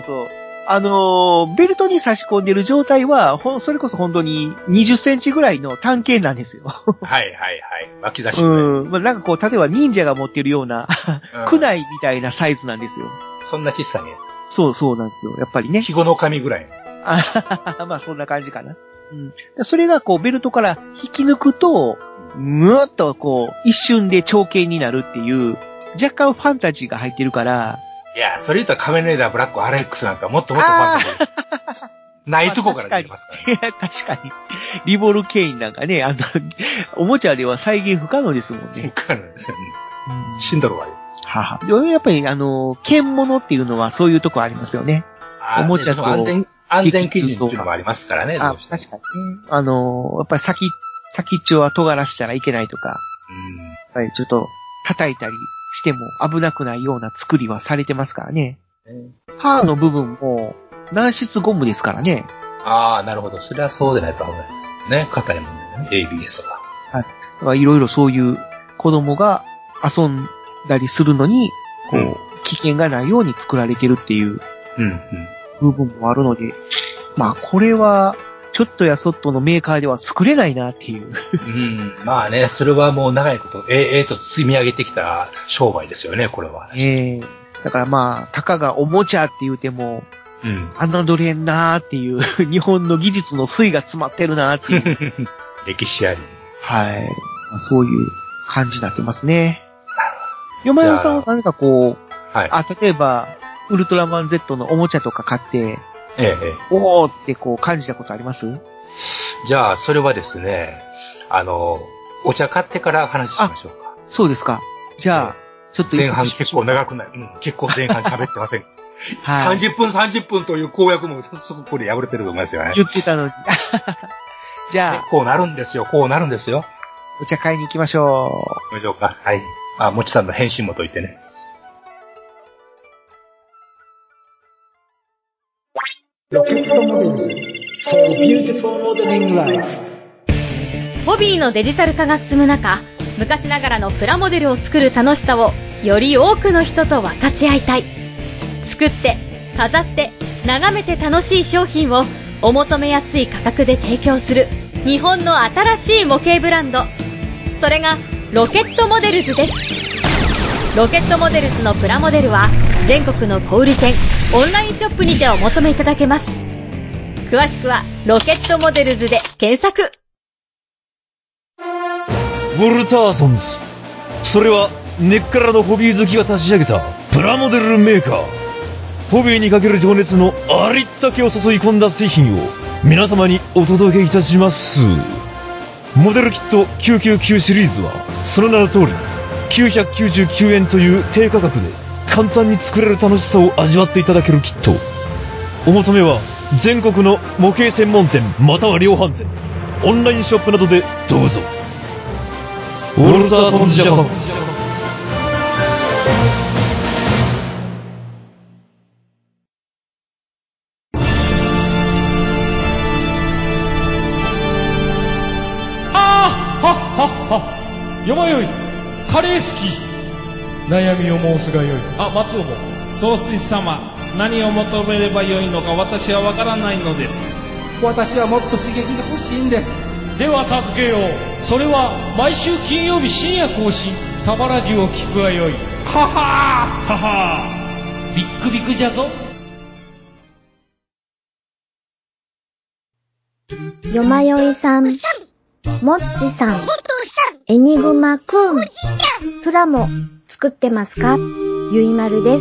ベルトに差し込んでる状態は、それこそ本当に20センチぐらいの単剣なんですよ。 巻き出し。 なんかこう、例えば忍者が持ってるような、クナイみたいなサイズなんですよ。 そんな小さいね。 そうなんですよ。やっぱりね。 肥後の神ぐらい。 まあそんな感じかな。それがこう、ベルトから引き抜くと、むーっとこう、一瞬で長剣になるっていう、若干ファンタジーが入ってるから、 いや、それ言ったら仮面ライダーブラックアレックスなんかもっともっとファンタジー。ないとこから出てますからね。 確かに。リボルケインなんかね、おもちゃでは再現不可能ですもんね。 不可能ですよね。死んどるわよ。 やっぱり剣物っていうのはそういうとこありますよね。おもちゃと。 安全基準っていうのもありますからね。 確かにね。やっぱり先っちょは尖らせたらいけないとか。やっぱりちょっと叩いたりしても危なくないような作りはされてますからね。刃の部分も軟質ゴムですからね。 なるほど。それはそうでないと危ないですよね。硬いもんね。ABS とか。 いろいろそういう子供が遊んだりするのに、こう、危険がないように作られてるっていう部分もあるので、まあこれは、ちょっとやそっとのメーカーでは作れないなっていう。 まあね、それはもう長いこと、と積み上げてきた商売ですよね、これは。 だからまあ、たかがおもちゃって言うても、侮れんなーっていう、日本の技術の粋が詰まってるなーっていう。 歴史あり。 そういう感じになってますね。よまよさんは何かこう、 はい。 例えば、ウルトラマン Z のおもちゃとか買って、おーってこう感じたことあります？ じゃあ、それはですね、お茶買ってから話しましょうか。 そうですか。じゃあ、ちょっと前半結構長くない。結構前半喋ってません。はい。30分という公約も早速これ破れてると思いますよね。 言ってたのに。じゃあ。 こうなるんですよ。お茶買いに行きましょう。 行きましょうか。はい。もちさんの返信もといてね。 ロケットモデル for beautiful modeling life。 ホビーのデジタル化が進む中、昔ながらのプラモデルを作る楽しさをより多くの人と分かち合いたい。作って、飾って、眺めて楽しい商品をお求めやすい価格で提供する日本の新しい模型ブランド。それがロケットモデルズです。ロケットモデルズのプラモデルは全国の小売店、オンラインショップにてお求めいただけます。詳しくはロケットモデルズで検索。 ウォルターソンズ、それは根っからのホビー好きが立ち上げたプラモデルメーカー。ホビーにかける情熱のありったけを注い込んだ製品を皆様にお届けいたします。モデルキット999シリーズはその名の通り999円という低価格で簡単に作れる楽しさを味わっていただけるキット。お求めは全国の模型専門店または量販店、オンラインショップなどでどうぞ。ウォルターソンズジャパン。 よまよい、カレー好き。悩みを申すがよい。松尾も。 総帥様、何を求めればよいのか私はわからないのです。 私はもっと刺激が欲しいんです。 では助けよう。それは毎週金曜日深夜更新、サバラジュを聞くがよい。ははーははー、ビックビックじゃぞ。 よまよいさん、もっちさん、エニグマくん、プラモ作ってますか？ゆいまるです。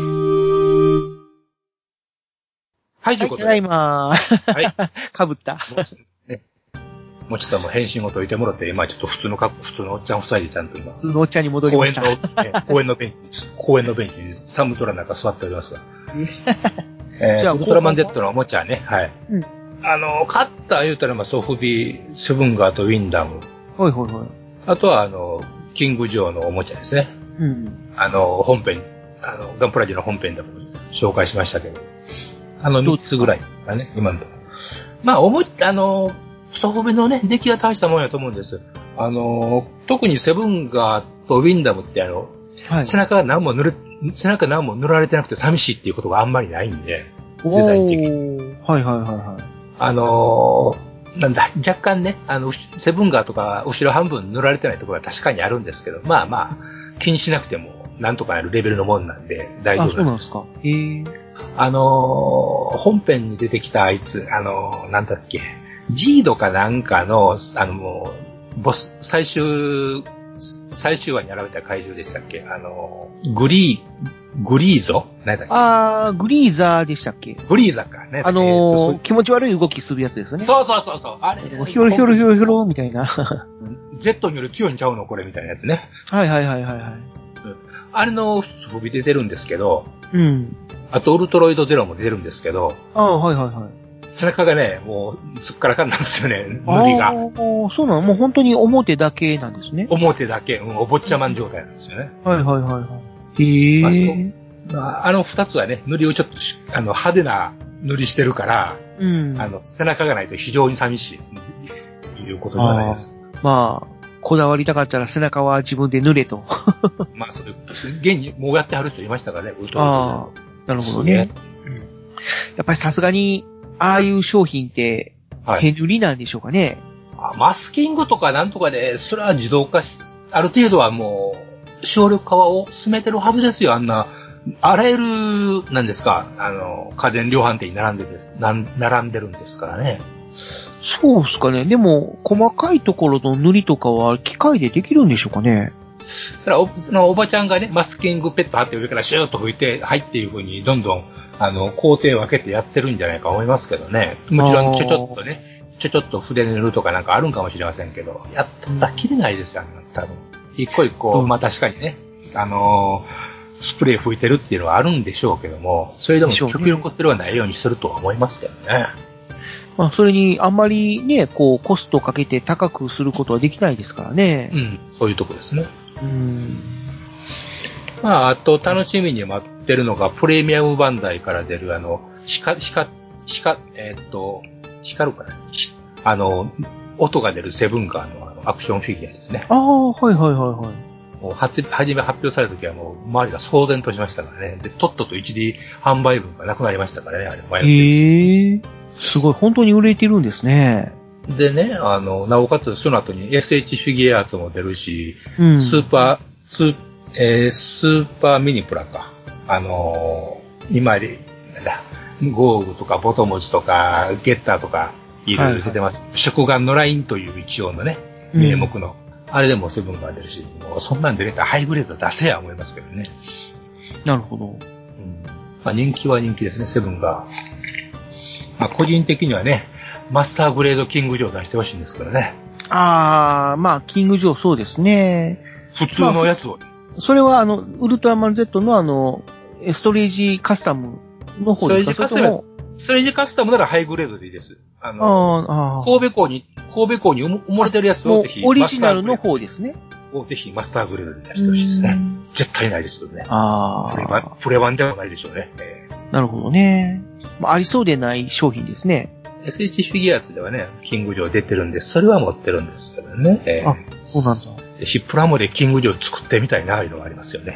はい、ということで。 ただいまー。はい。かぶった。 もちさんも返信を解いてもらって、今ちょっと普通のおっちゃん二人でいたんと今。 普通のおっちゃんに戻りました。 公園のベンチにサムトラなんか座っておりますが。ウルトラマン Z のおもちゃね、はい。うん、買った言うたら、ソフビ、セブンガーとウィンダム。 はいはいはい。 あとは、キングジョーのおもちゃですね。うん。本編、ガンプラジオの本編でも紹介しましたけど。3つぐらいですかね、今のところ。まあ、ソフビのね、出来が大したもんやと思うんです。特にセブンガーとウィンダムってはい、背中何も塗られてなくて寂しいっていうことがあんまりないんで、デザイン的に。 はいはいはいはい。 若干ね、セブンガーとか後ろ半分塗られてないところは確かにあるんですけど、まあまあ、気にしなくてもなんとかなるレベルのもんなんで大丈夫なんです。 そうなんですか。 本編に出てきたあいつ、なんだっけ、ジードかなんかの、ボス、最終話に現れた怪獣でしたっけ？グリーゾ？何だっけ？ グリーザーでしたっけ？ グリーザかね。 気持ち悪い動きするやつですね。 そう。あれ。 ヒョロヒョロヒョロヒョロみたいな。 Z により強いんちゃうのこれみたいなやつね。 はい。 あれの装備で出るんですけど。 うん。 あと、ウルトロイドゼロも出るんですけど。 はい。 背中がね、もう、すっからかんなんですよね、塗りが。 そうなの？もう本当に表だけなんですね。 表だけ、お坊ちゃまん状態なんですよね。 はい。へぇー。二つはね、塗りをちょっと、派手な塗りしてるから、 うん。 背中がないと非常に寂しいということじゃないですか。 まあ、こだわりたかったら背中は自分で塗れと。 まあ、そういう、現にもうやってはる人いましたからね、ウルトラなるほどね。やっぱりさすがに、ああいう商品って、手塗りなんでしょうかね。 マスキングとかなんとかで、それは自動化ある程度はもう、省力化を進めてるはずですよ、あんな。あらゆる、なんですか、家電量販店に並んでるんですからね。 そうですかね。でも、細かいところの塗りとかは機械でできるんでしょうかね。 それはそのおばちゃんがね、マスキングペット貼って上からシューッと吹いて、はいっていう風にどんどん、工程を分けてやってるんじゃないかと思いますけどね。もちろんちょっと筆塗るとかなんかあるんかもしれませんけど、やったらきれないですよ、多分。一個一個、まあ確かにね、スプレー吹いてるっていうのはあるんでしょうけども、それでも極力それはないようにするとは思いますけどね。 まあ、それにあんまりね、こう、コストをかけて高くすることはできないですからね。 うん、そういうとこですね。まあ、あと楽しみに待ってるのが、プレミアムバンダイから出る光るかな音が出るセブンガーのアクションフィギュアですね。 ああ、はいはいはいはい。 もう初め発表された時はもう周りが騒然としましたからね。で、とっとと 1D 販売分がなくなりましたからね、あれ迷って。 すごい、本当に売れてるんですね。 でね、なおかつその後に SH フィギュアアーツも出るし、スーパーミニプラか。今で、なんだ、ゴーグとかボトムズとかゲッターとかいろいろ出てます。食玩のラインという一応のね、名目の。あれでもセブンが出るし、もうそんなん出れたらハイグレード出せや思いますけどね。 なるほど。 まあ人気は人気ですね、セブンが。まあ個人的にはね、マスターグレードキングジョー出してほしいんですけどね。 まあキングジョーそうですね。 普通のやつを。 それはウルトラマン Z のストレージカスタムの方ですか？ ストレージカスタムならハイグレードでいいです。神戸港に埋もれてるやつをぜひ。 オリジナルの方ですね。 をぜひマスターグレードで出してほしいですね。絶対ないですけどね。プレ版ではないでしょうね。 なるほどね。まあ、ありそうでない商品ですね。 SH フィギュアーツではね、キングジョー出てるんで、それは持ってるんですけどね。 そうなんだ。 ヒップラモでキングジョー作ってみたいな、ああいうのがありますよね。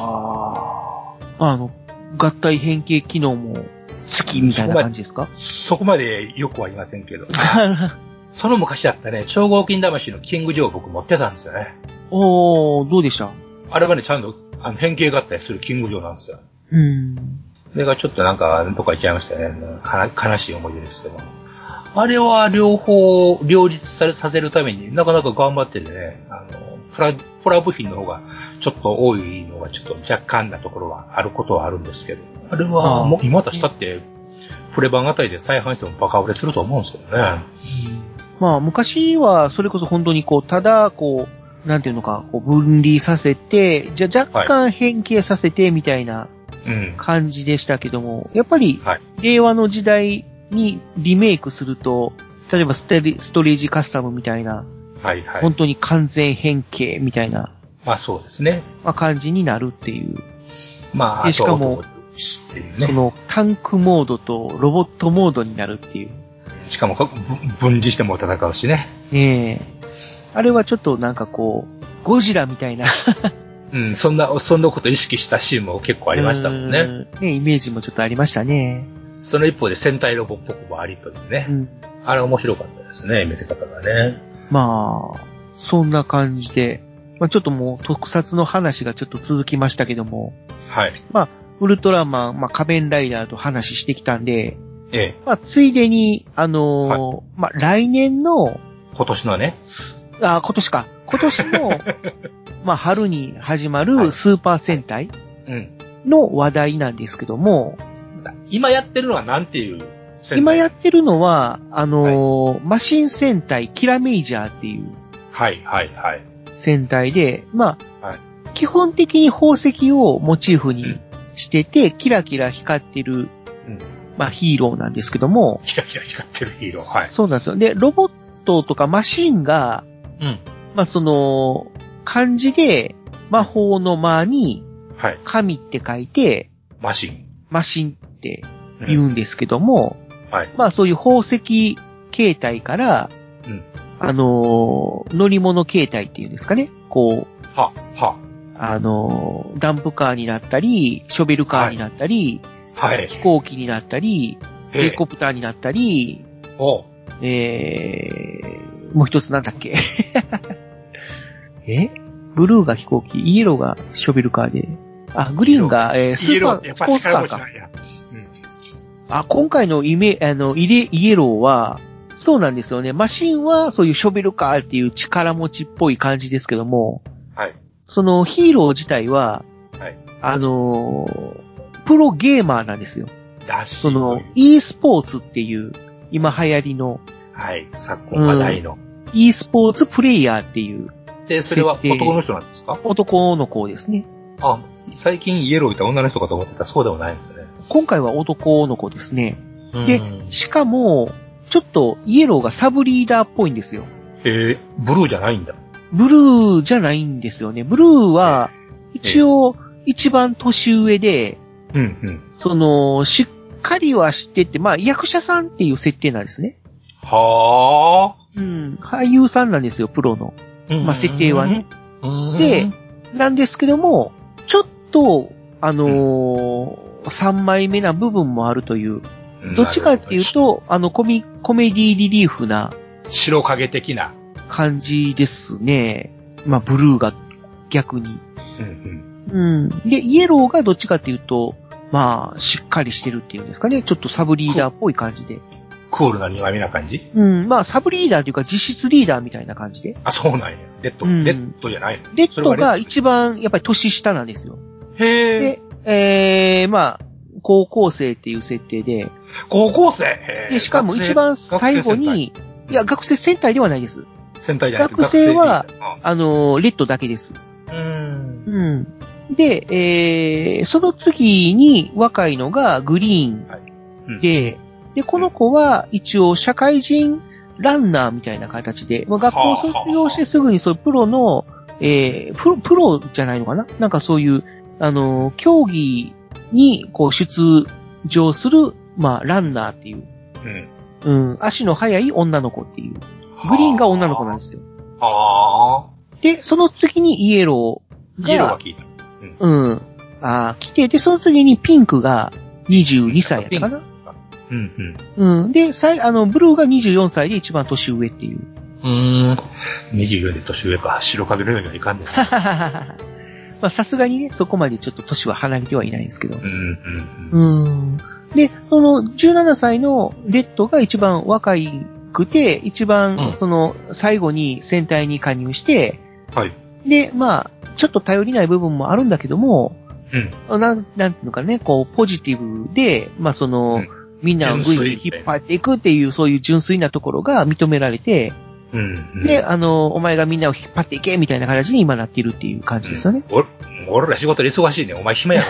合体変形機能も好きみたいな感じですか？ そこまでよくは言いませんけど。その昔あったね、超合金魂のキングジョー僕持ってたんですよね。 どうでした？ あれはね、ちゃんと変形合体するキングジョーなんですよ。それがちょっとなんか、どっか行っちゃいましたね。悲しい思い出ですけど。あれは両方両立させるためになかなか頑張っててね、プラ部品の方がちょっと多いのがちょっと若干なところはあることはあるんですけど、あれはもう今としたってプレ版あたりで再販してもバカ売れすると思うんですけどね。 まあ昔はそれこそ本当にただなんていうのか、分離させて、じゃ若干変形させてみたいな感じでしたけども、やっぱり令和の時代にリメイクすると、例えばストレージカスタムみたいな、本当に完全変形みたいな、 まあそうですね。 まあ感じになるっていう。 まあしかも、そのタンクモードとロボットモードになるっていう。 しかも分離しても戦うしね。 あれはちょっとなんかゴジラみたいな。 そんなこと意識したシーンも結構ありましたもんね。 イメージもちょっとありましたね。 その一方で戦隊ロボっぽくもありというね。あれ面白かったですね、見せ方がね。 まあ、そんな感じで、まあちょっともう特撮の話がちょっと続きましたけども。まあ、ウルトラマン、まあ仮面ライダーと話してきたんで、まあついでに、まあ来年の、 今年のね。 今年か。今年の、まあ春に始まるスーパー戦隊の話題なんですけども、 今やってるのはなんていう戦隊？今やってるのは、マシン戦隊キラメイジャーっていう戦隊で、まあ、基本的に宝石をモチーフにしてて、キラキラ光ってる、まあヒーローなんですけども、 キラキラ光ってるヒーロー。 そうなんですよ。で、ロボットとかマシンが、まあその、漢字で魔法の魔に、神って書いて、 マシンって言うんですけども、まあそういう宝石形態から、乗り物形態っていうんですかね。ダンプカーになったり、ショベルカーになったり、飛行機になったり、ヘリコプターになったり、もう一つなんだっけブルーが飛行機、イエローがショベルカーで、グリーンが、スーパースポーツカーか。今回のイエローは、そうなんですよね。マシンはそういうショベルカーっていう力持ちっぽい感じですけども、 そのヒーロー自体は、 はい。 プロゲーマーなんですよ。その、e スポーツっていう、今流行りの、 はい、昨今話題の。 e スポーツプレイヤーっていう。 で、それは男の人なんですか？ 男の子ですね。 あ、最近イエローいた女の人かと思ってたらそうでもないんですね。 今回は男の子ですね。で、しかも、ちょっとイエローがサブリーダーっぽいんですよ。 ブルーじゃないんだ。 ブルーじゃないんですよね。ブルーは、一応、一番年上で、その、しっかりはしてて、まあ、役者さんっていう設定なんですね。 はぁ。俳優さんなんですよ、プロの。まあ、設定はね。で、なんですけども、ちょっと、3枚目な部分もあるという。どっちかっていうと、コメディリリーフな。 白影的な。 感じですね。まあ、ブルーが逆に。で、イエローがどっちかっていうと、まあ、しっかりしてるっていうんですかね。ちょっとサブリーダーっぽい感じで。 クールな2枚目な感じ？ まあ、サブリーダーというか実質リーダーみたいな感じで。 あ、そうなんや。レッドじゃないの？ レッドが一番、やっぱり年下なんですよ。 へー。で、まあ、高校生っていう設定で。 高校生？ で、しかも一番最後に、いや、学生戦隊ではないです。 戦隊じゃない。 学生は、レッドだけです。で、その次に若いのがグリーンで、で、この子は一応社会人ランナーみたいな形で、学校卒業してすぐにそういうプロの、プロじゃないのかな？なんかそういう、競技にこう出場する、まあ、ランナーっていう、足の速い女の子っていう。グリーンが女の子なんですよ。で、その次にイエローが。 イエローが聞いた。 来て、で、その次にピンクが22歳やったかな。で、ブルーが24歳で一番年上っていう。 24で年上か。白影のようにはいかんねん。 まあ、さすがにね、そこまでちょっと年は離れてはいないんですけど。で、その17歳のレッドが一番若いくて、一番、その、最後に戦隊に加入して、で、まあ、ちょっと頼りない部分もあるんだけども、なんていうのかね、こう、ポジティブで、まあ、その、みんなをグイグイ引っ張っていくっていう、そういう純粋なところが認められて、で、お前がみんなを引っ張っていけみたいな形に今なっているっていう感じですよね。 俺ら仕事で忙しいね。お前暇や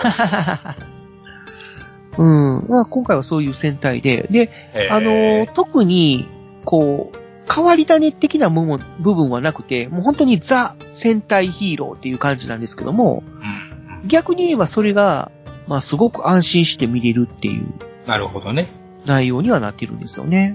ろ。 まあ、今回はそういう戦隊で、特に、こう、変わり種的な部分はなくて、もう本当にザ戦隊ヒーローっていう感じなんですけども、逆に言えばそれが、まあすごく安心して見れるっていう。 なるほどね。 内容にはなってるんですよね。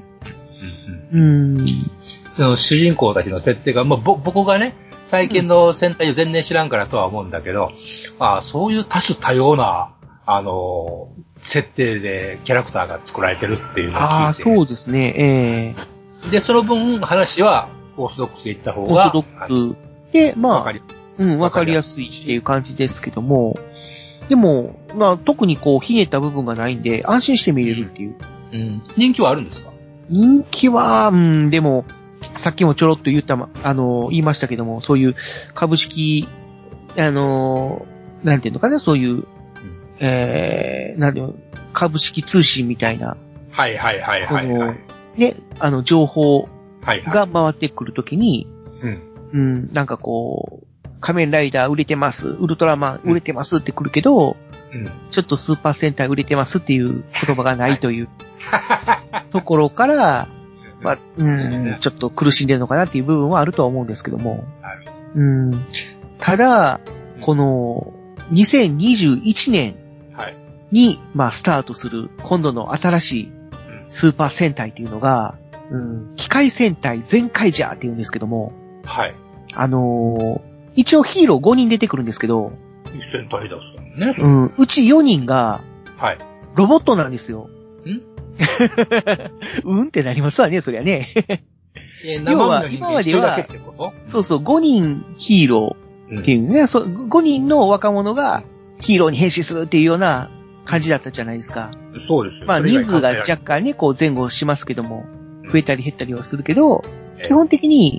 その主人公たちの設定が、まあ僕がね、最近の戦隊を全然知らんからとは思うんだけど、そういう多種多様な、設定でキャラクターが作られてるっていうのを聞いて。 そうですね。 で、その分話はオーソドックスで言った方が。 オーソドックスで、まあ、わかりやすいっていう感じですけども、でも、まあ、特にこう、ひねった部分がないんで、安心して見れるっていう。 人気はあるんですか？ 人気は、でも、さっきもちょろっと言いましたけども、そういう株式、なんていうのかな、そういう、なんていうの、株式通信みたいな。ね、情報が回ってくるときに、なんかこう、仮面ライダー売れてます、ウルトラマン売れてますって来るけど、ちょっとスーパー戦隊売れてますっていう言葉がないというところから、まあ、ちょっと苦しんでるのかなっていう部分はあるとは思うんですけども、ただ、この2021年に、まあ、スタートする今度の新しいスーパー戦隊っていうのが、機械戦隊ゼンカイジャーって言うんですけども、一応ヒーロー5人出てくるんですけど、 戦隊だすね。 うち4人が、ロボットなんですよ。ってなりますわね、そりゃね。要は、今までは、そうそう、5人ヒーローっていうね、5人の若者がヒーローに変身するっていうような感じだったじゃないですか。 そうですよ。 まあ、人数が若干ね、こう前後しますけども、増えたり減ったりはするけど、基本的に、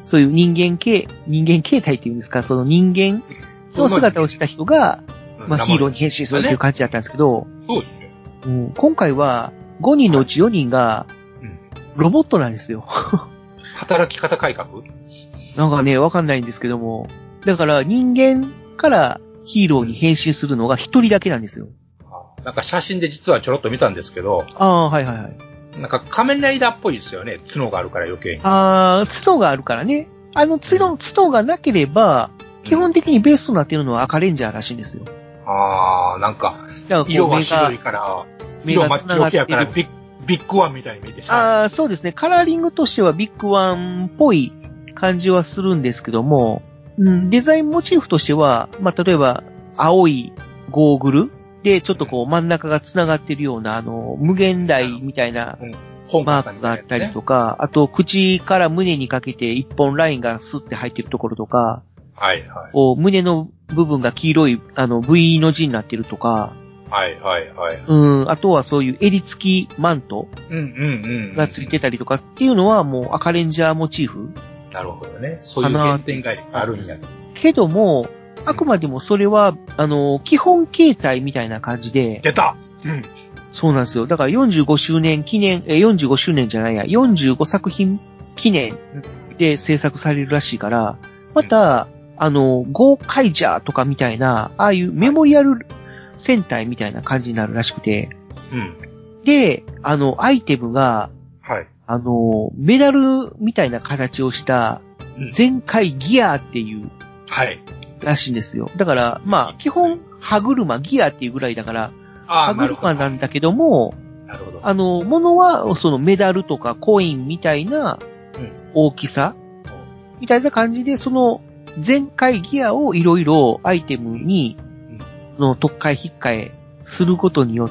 そういう人間形態っていうんですか、その人間の姿をした人が、まあヒーローに変身するっていう感じだったんですけど、 そうですね。 今回は5人のうち4人が、ロボットなんですよ。 働き方改革？ なんかね、わかんないんですけども、だから人間からヒーローに変身するのが1人だけなんですよ。 なんか写真で実はちょろっと見たんですけど、 はいはいはい。 なんか仮面ライダーっぽいですよね。角があるから余計に。 角があるからね。角がなければ、基本的にベースとなっているのは赤レンジャーらしいんですよ。 なんか、色は白いから、色マッチオキやからビッグワンみたいに見えてしまう。 そうですね。カラーリングとしてはビッグワンっぽい感じはするんですけども、デザインモチーフとしては、まあ、例えば、青いゴーグルで、ちょっとこう真ん中が繋がってるような、無限大みたいなマークがあったりとか、あと、口から胸にかけて一本ラインがスッて入ってるところとか、 はいはい。 胸の部分が黄色い、V の字になってるとか、 はいはいはい。 あとはそういう襟付きマントがついてたりとかっていうのはもう赤レンジャーモチーフ。 なるほどね。そういう原点があるんや。 けども、あくまでもそれは、基本形態みたいな感じで。 出た！ そうなんですよ。だから45周年記念、45周年じゃないや、45作品記念で制作されるらしいから、また、ゴーカイジャーとかみたいな、ああいうメモリアル戦隊みたいな感じになるらしくて。で、アイテムが、メダルみたいな形をした、全開ギアっていう、らしいんですよ。だから、まあ、基本、歯車、ギアっていうぐらいだから、歯車なんだけども、物は、そのメダルとかコインみたいな大きさ、みたいな感じで、その全開ギアをいろいろアイテムに、特化引っ換えすることによって、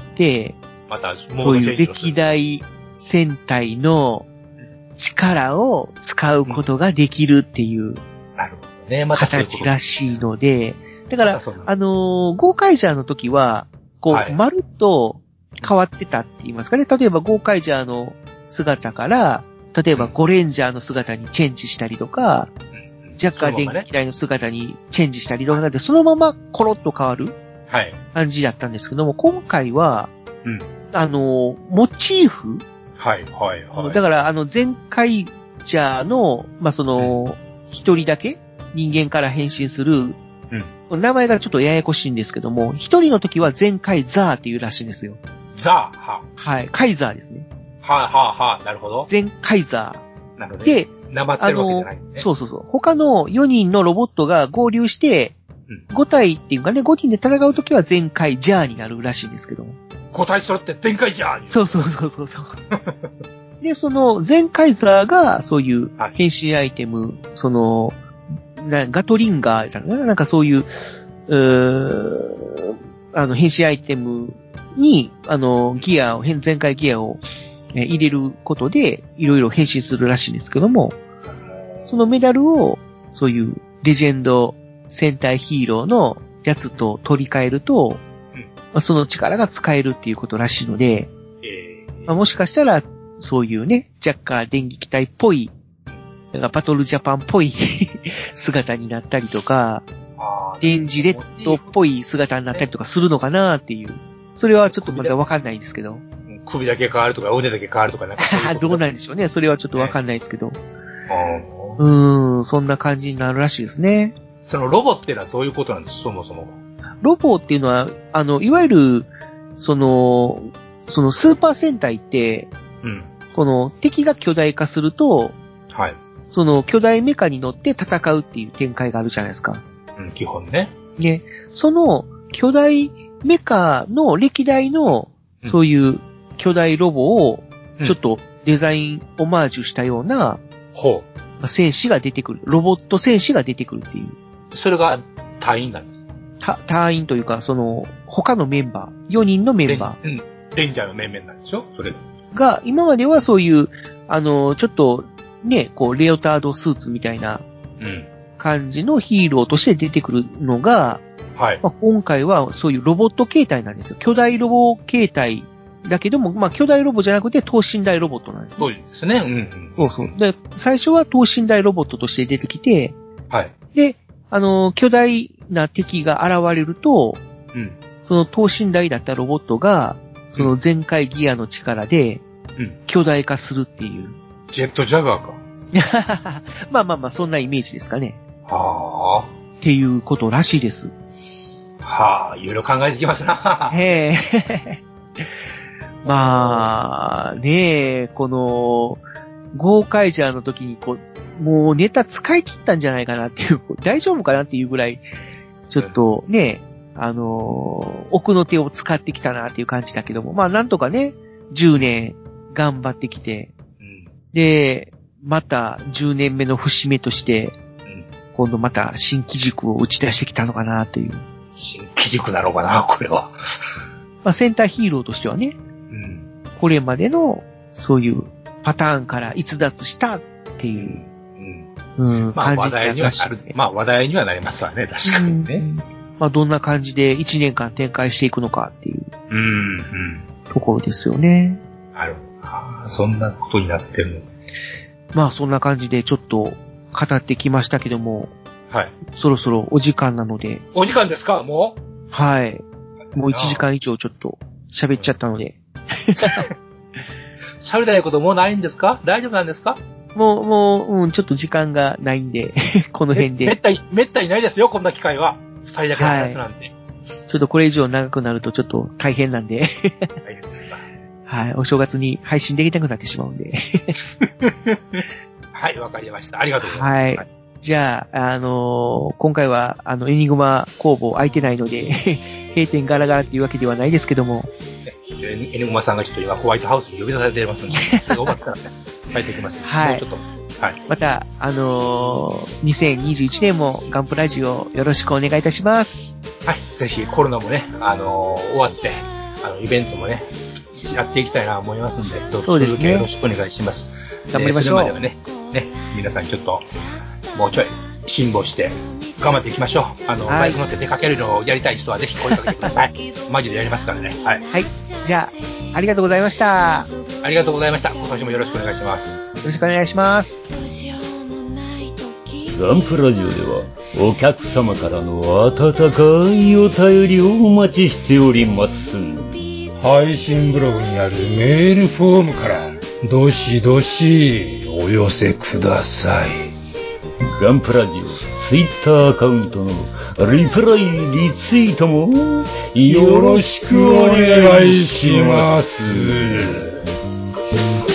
また、 そういう歴代戦隊の力を使うことができるっていう、形らしいので、だから、ゴーカイジャーの時は、こう、まるっと変わってたって言いますかね。例えば、ゴーカイジャーの姿から、例えば、ゴレンジャーの姿にチェンジしたりとか、ジャッカー電気機体の姿にチェンジしたりとかで、そのままコロッと変わる感じだったんですけども、今回は、モチーフだから、前回ジャーの、まあ、一人だけ人間から変身する、名前がちょっとややこしいんですけども、一人の時は全開ザーっていうらしいんですよ。 ザーはい。カイザーですね。 なるほど。 全カイザー。なるほど、 ね。で、 なまってるわけじゃないね。 そう。他の4人のロボットが合流して、5体っていうかね、5人で戦う時は全開ジャーになるらしいんですけども。 5体揃って全開ジャーに。 そう。で、その全開ザーが、そういう変身アイテム、ガトリンガーじゃないなんかそういう、変身アイテムに、ギアを、全開ギアを入れることで、いろいろ変身するらしいんですけども、そのメダルを、そういうレジェンド戦隊ヒーローのやつと取り替えると、その力が使えるっていうことらしいので、もしかしたら、そういうね、ジャッカー電撃隊っぽい、なんかバトルジャパンっぽい姿になったりとか、デンジレッドっぽい姿になったりとかするのかなっていう。それはちょっとまだわかんないんですけど。 首だけ変わるとか腕だけ変わるとかなんかどうなんでしょうね。それはちょっとわかんないですけど。そんな感じになるらしいですね。 そのロボっていうのはどういうことなんですそもそも。 ロボっていうのは、いわゆる、そのスーパー戦隊って、この敵が巨大化すると、その巨大メカに乗って戦うっていう展開があるじゃないですか。 基本ね。 ね。その巨大メカの歴代の、そういう巨大ロボを、ちょっとデザインオマージュしたような、戦士が出てくる。ロボット戦士が出てくるっていう。 それが隊員なんですか？ 隊員というか、他のメンバー、4人のメンバー。レンジャーの面々なんでしょそれが、今まではそういう、ちょっと、ね、こう、レオタードスーツみたいな、感じのヒーローとして出てくるのが、今回はそういうロボット形態なんですよ。巨大ロボ形態だけども、まあ、巨大ロボじゃなくて等身大ロボットなんですね。 そうですね。うん。 そうそう。で、最初は等身大ロボットとして出てきて、 はい。 で、巨大な敵が現れると、うん。その等身大だったロボットが、その全開ギアの力で、うん。巨大化するっていう。 ジェットジャガーか。 まあまあまあ、そんなイメージですかね。 はあ。 っていうことらしいです。 はあ、いろいろ考えてきますな。 へえ。まあ、ねえ、この、ゴーカイジャーの時にもうネタ使い切ったんじゃないかなっていう、大丈夫かなっていうぐらい、ちょっとね、奥の手を使ってきたなっていう感じだけども、まあなんとかね、10年頑張ってきて、うん、で、また10年目の節目として、うん、今度また新機軸を打ち出してきたのかなという。 新機軸なのかな、これは。 まあセンターヒーローとしてはね、うん、これまでのそういうパターンから逸脱したっていう、 まあ話題にはなる、まあ話題にはなりますわね、確かにね。 まあどんな感じで1年間展開していくのかっていう、ところですよね。 なるほど。そんなことになってるの。 まあそんな感じでちょっと語ってきましたけども、はい。そろそろお時間なので。 お時間ですか、もう？ はい。もう1時間以上ちょっと喋っちゃったので。 喋りたいこともうないんですか？大丈夫なんですか？ もう、ちょっと時間がないんで、この辺で。 めったにないですよ、こんな機会は。二人だけの話なんで、はい。 ちょっとこれ以上長くなるとちょっと大変なんで。 大変ですか。 はい、お正月に配信できなくなってしまうんで。 はい、わかりました。ありがとうございます。 はい。じゃあ、今回は、エニグマ工房空いてないので、閉店ガラガラっていうわけではないですけども。 エニグマさんがちょっと今ホワイトハウスに呼び出されていますので、それが終わったらね、帰ってきます。 はい。 ちょっと、はい。 また、2021年もガンプラジオよろしくお願いいたします。 はい。ぜひコロナもね、終わって、イベントもね、やっていきたいなと思いますんで、どうぞよろしくお願いします。 頑張りましょう。 それまではね、皆さんちょっと、もうちょい辛抱して頑張っていきましょう。バイク乗って出かけるのをやりたい人はぜひ声かけてください。マジでやりますからね。はい。 はい。じゃあ、ありがとうございました。 ありがとうございました。今年もよろしくお願いします。 よろしくお願いします。 ガンプラジオではお客様からの温かいお便りをお待ちしております。 配信ブログにあるメールフォームからどしどしお寄せください。 ガンプラジオツイッターアカウントのリプライリツイートもよろしくお願いします。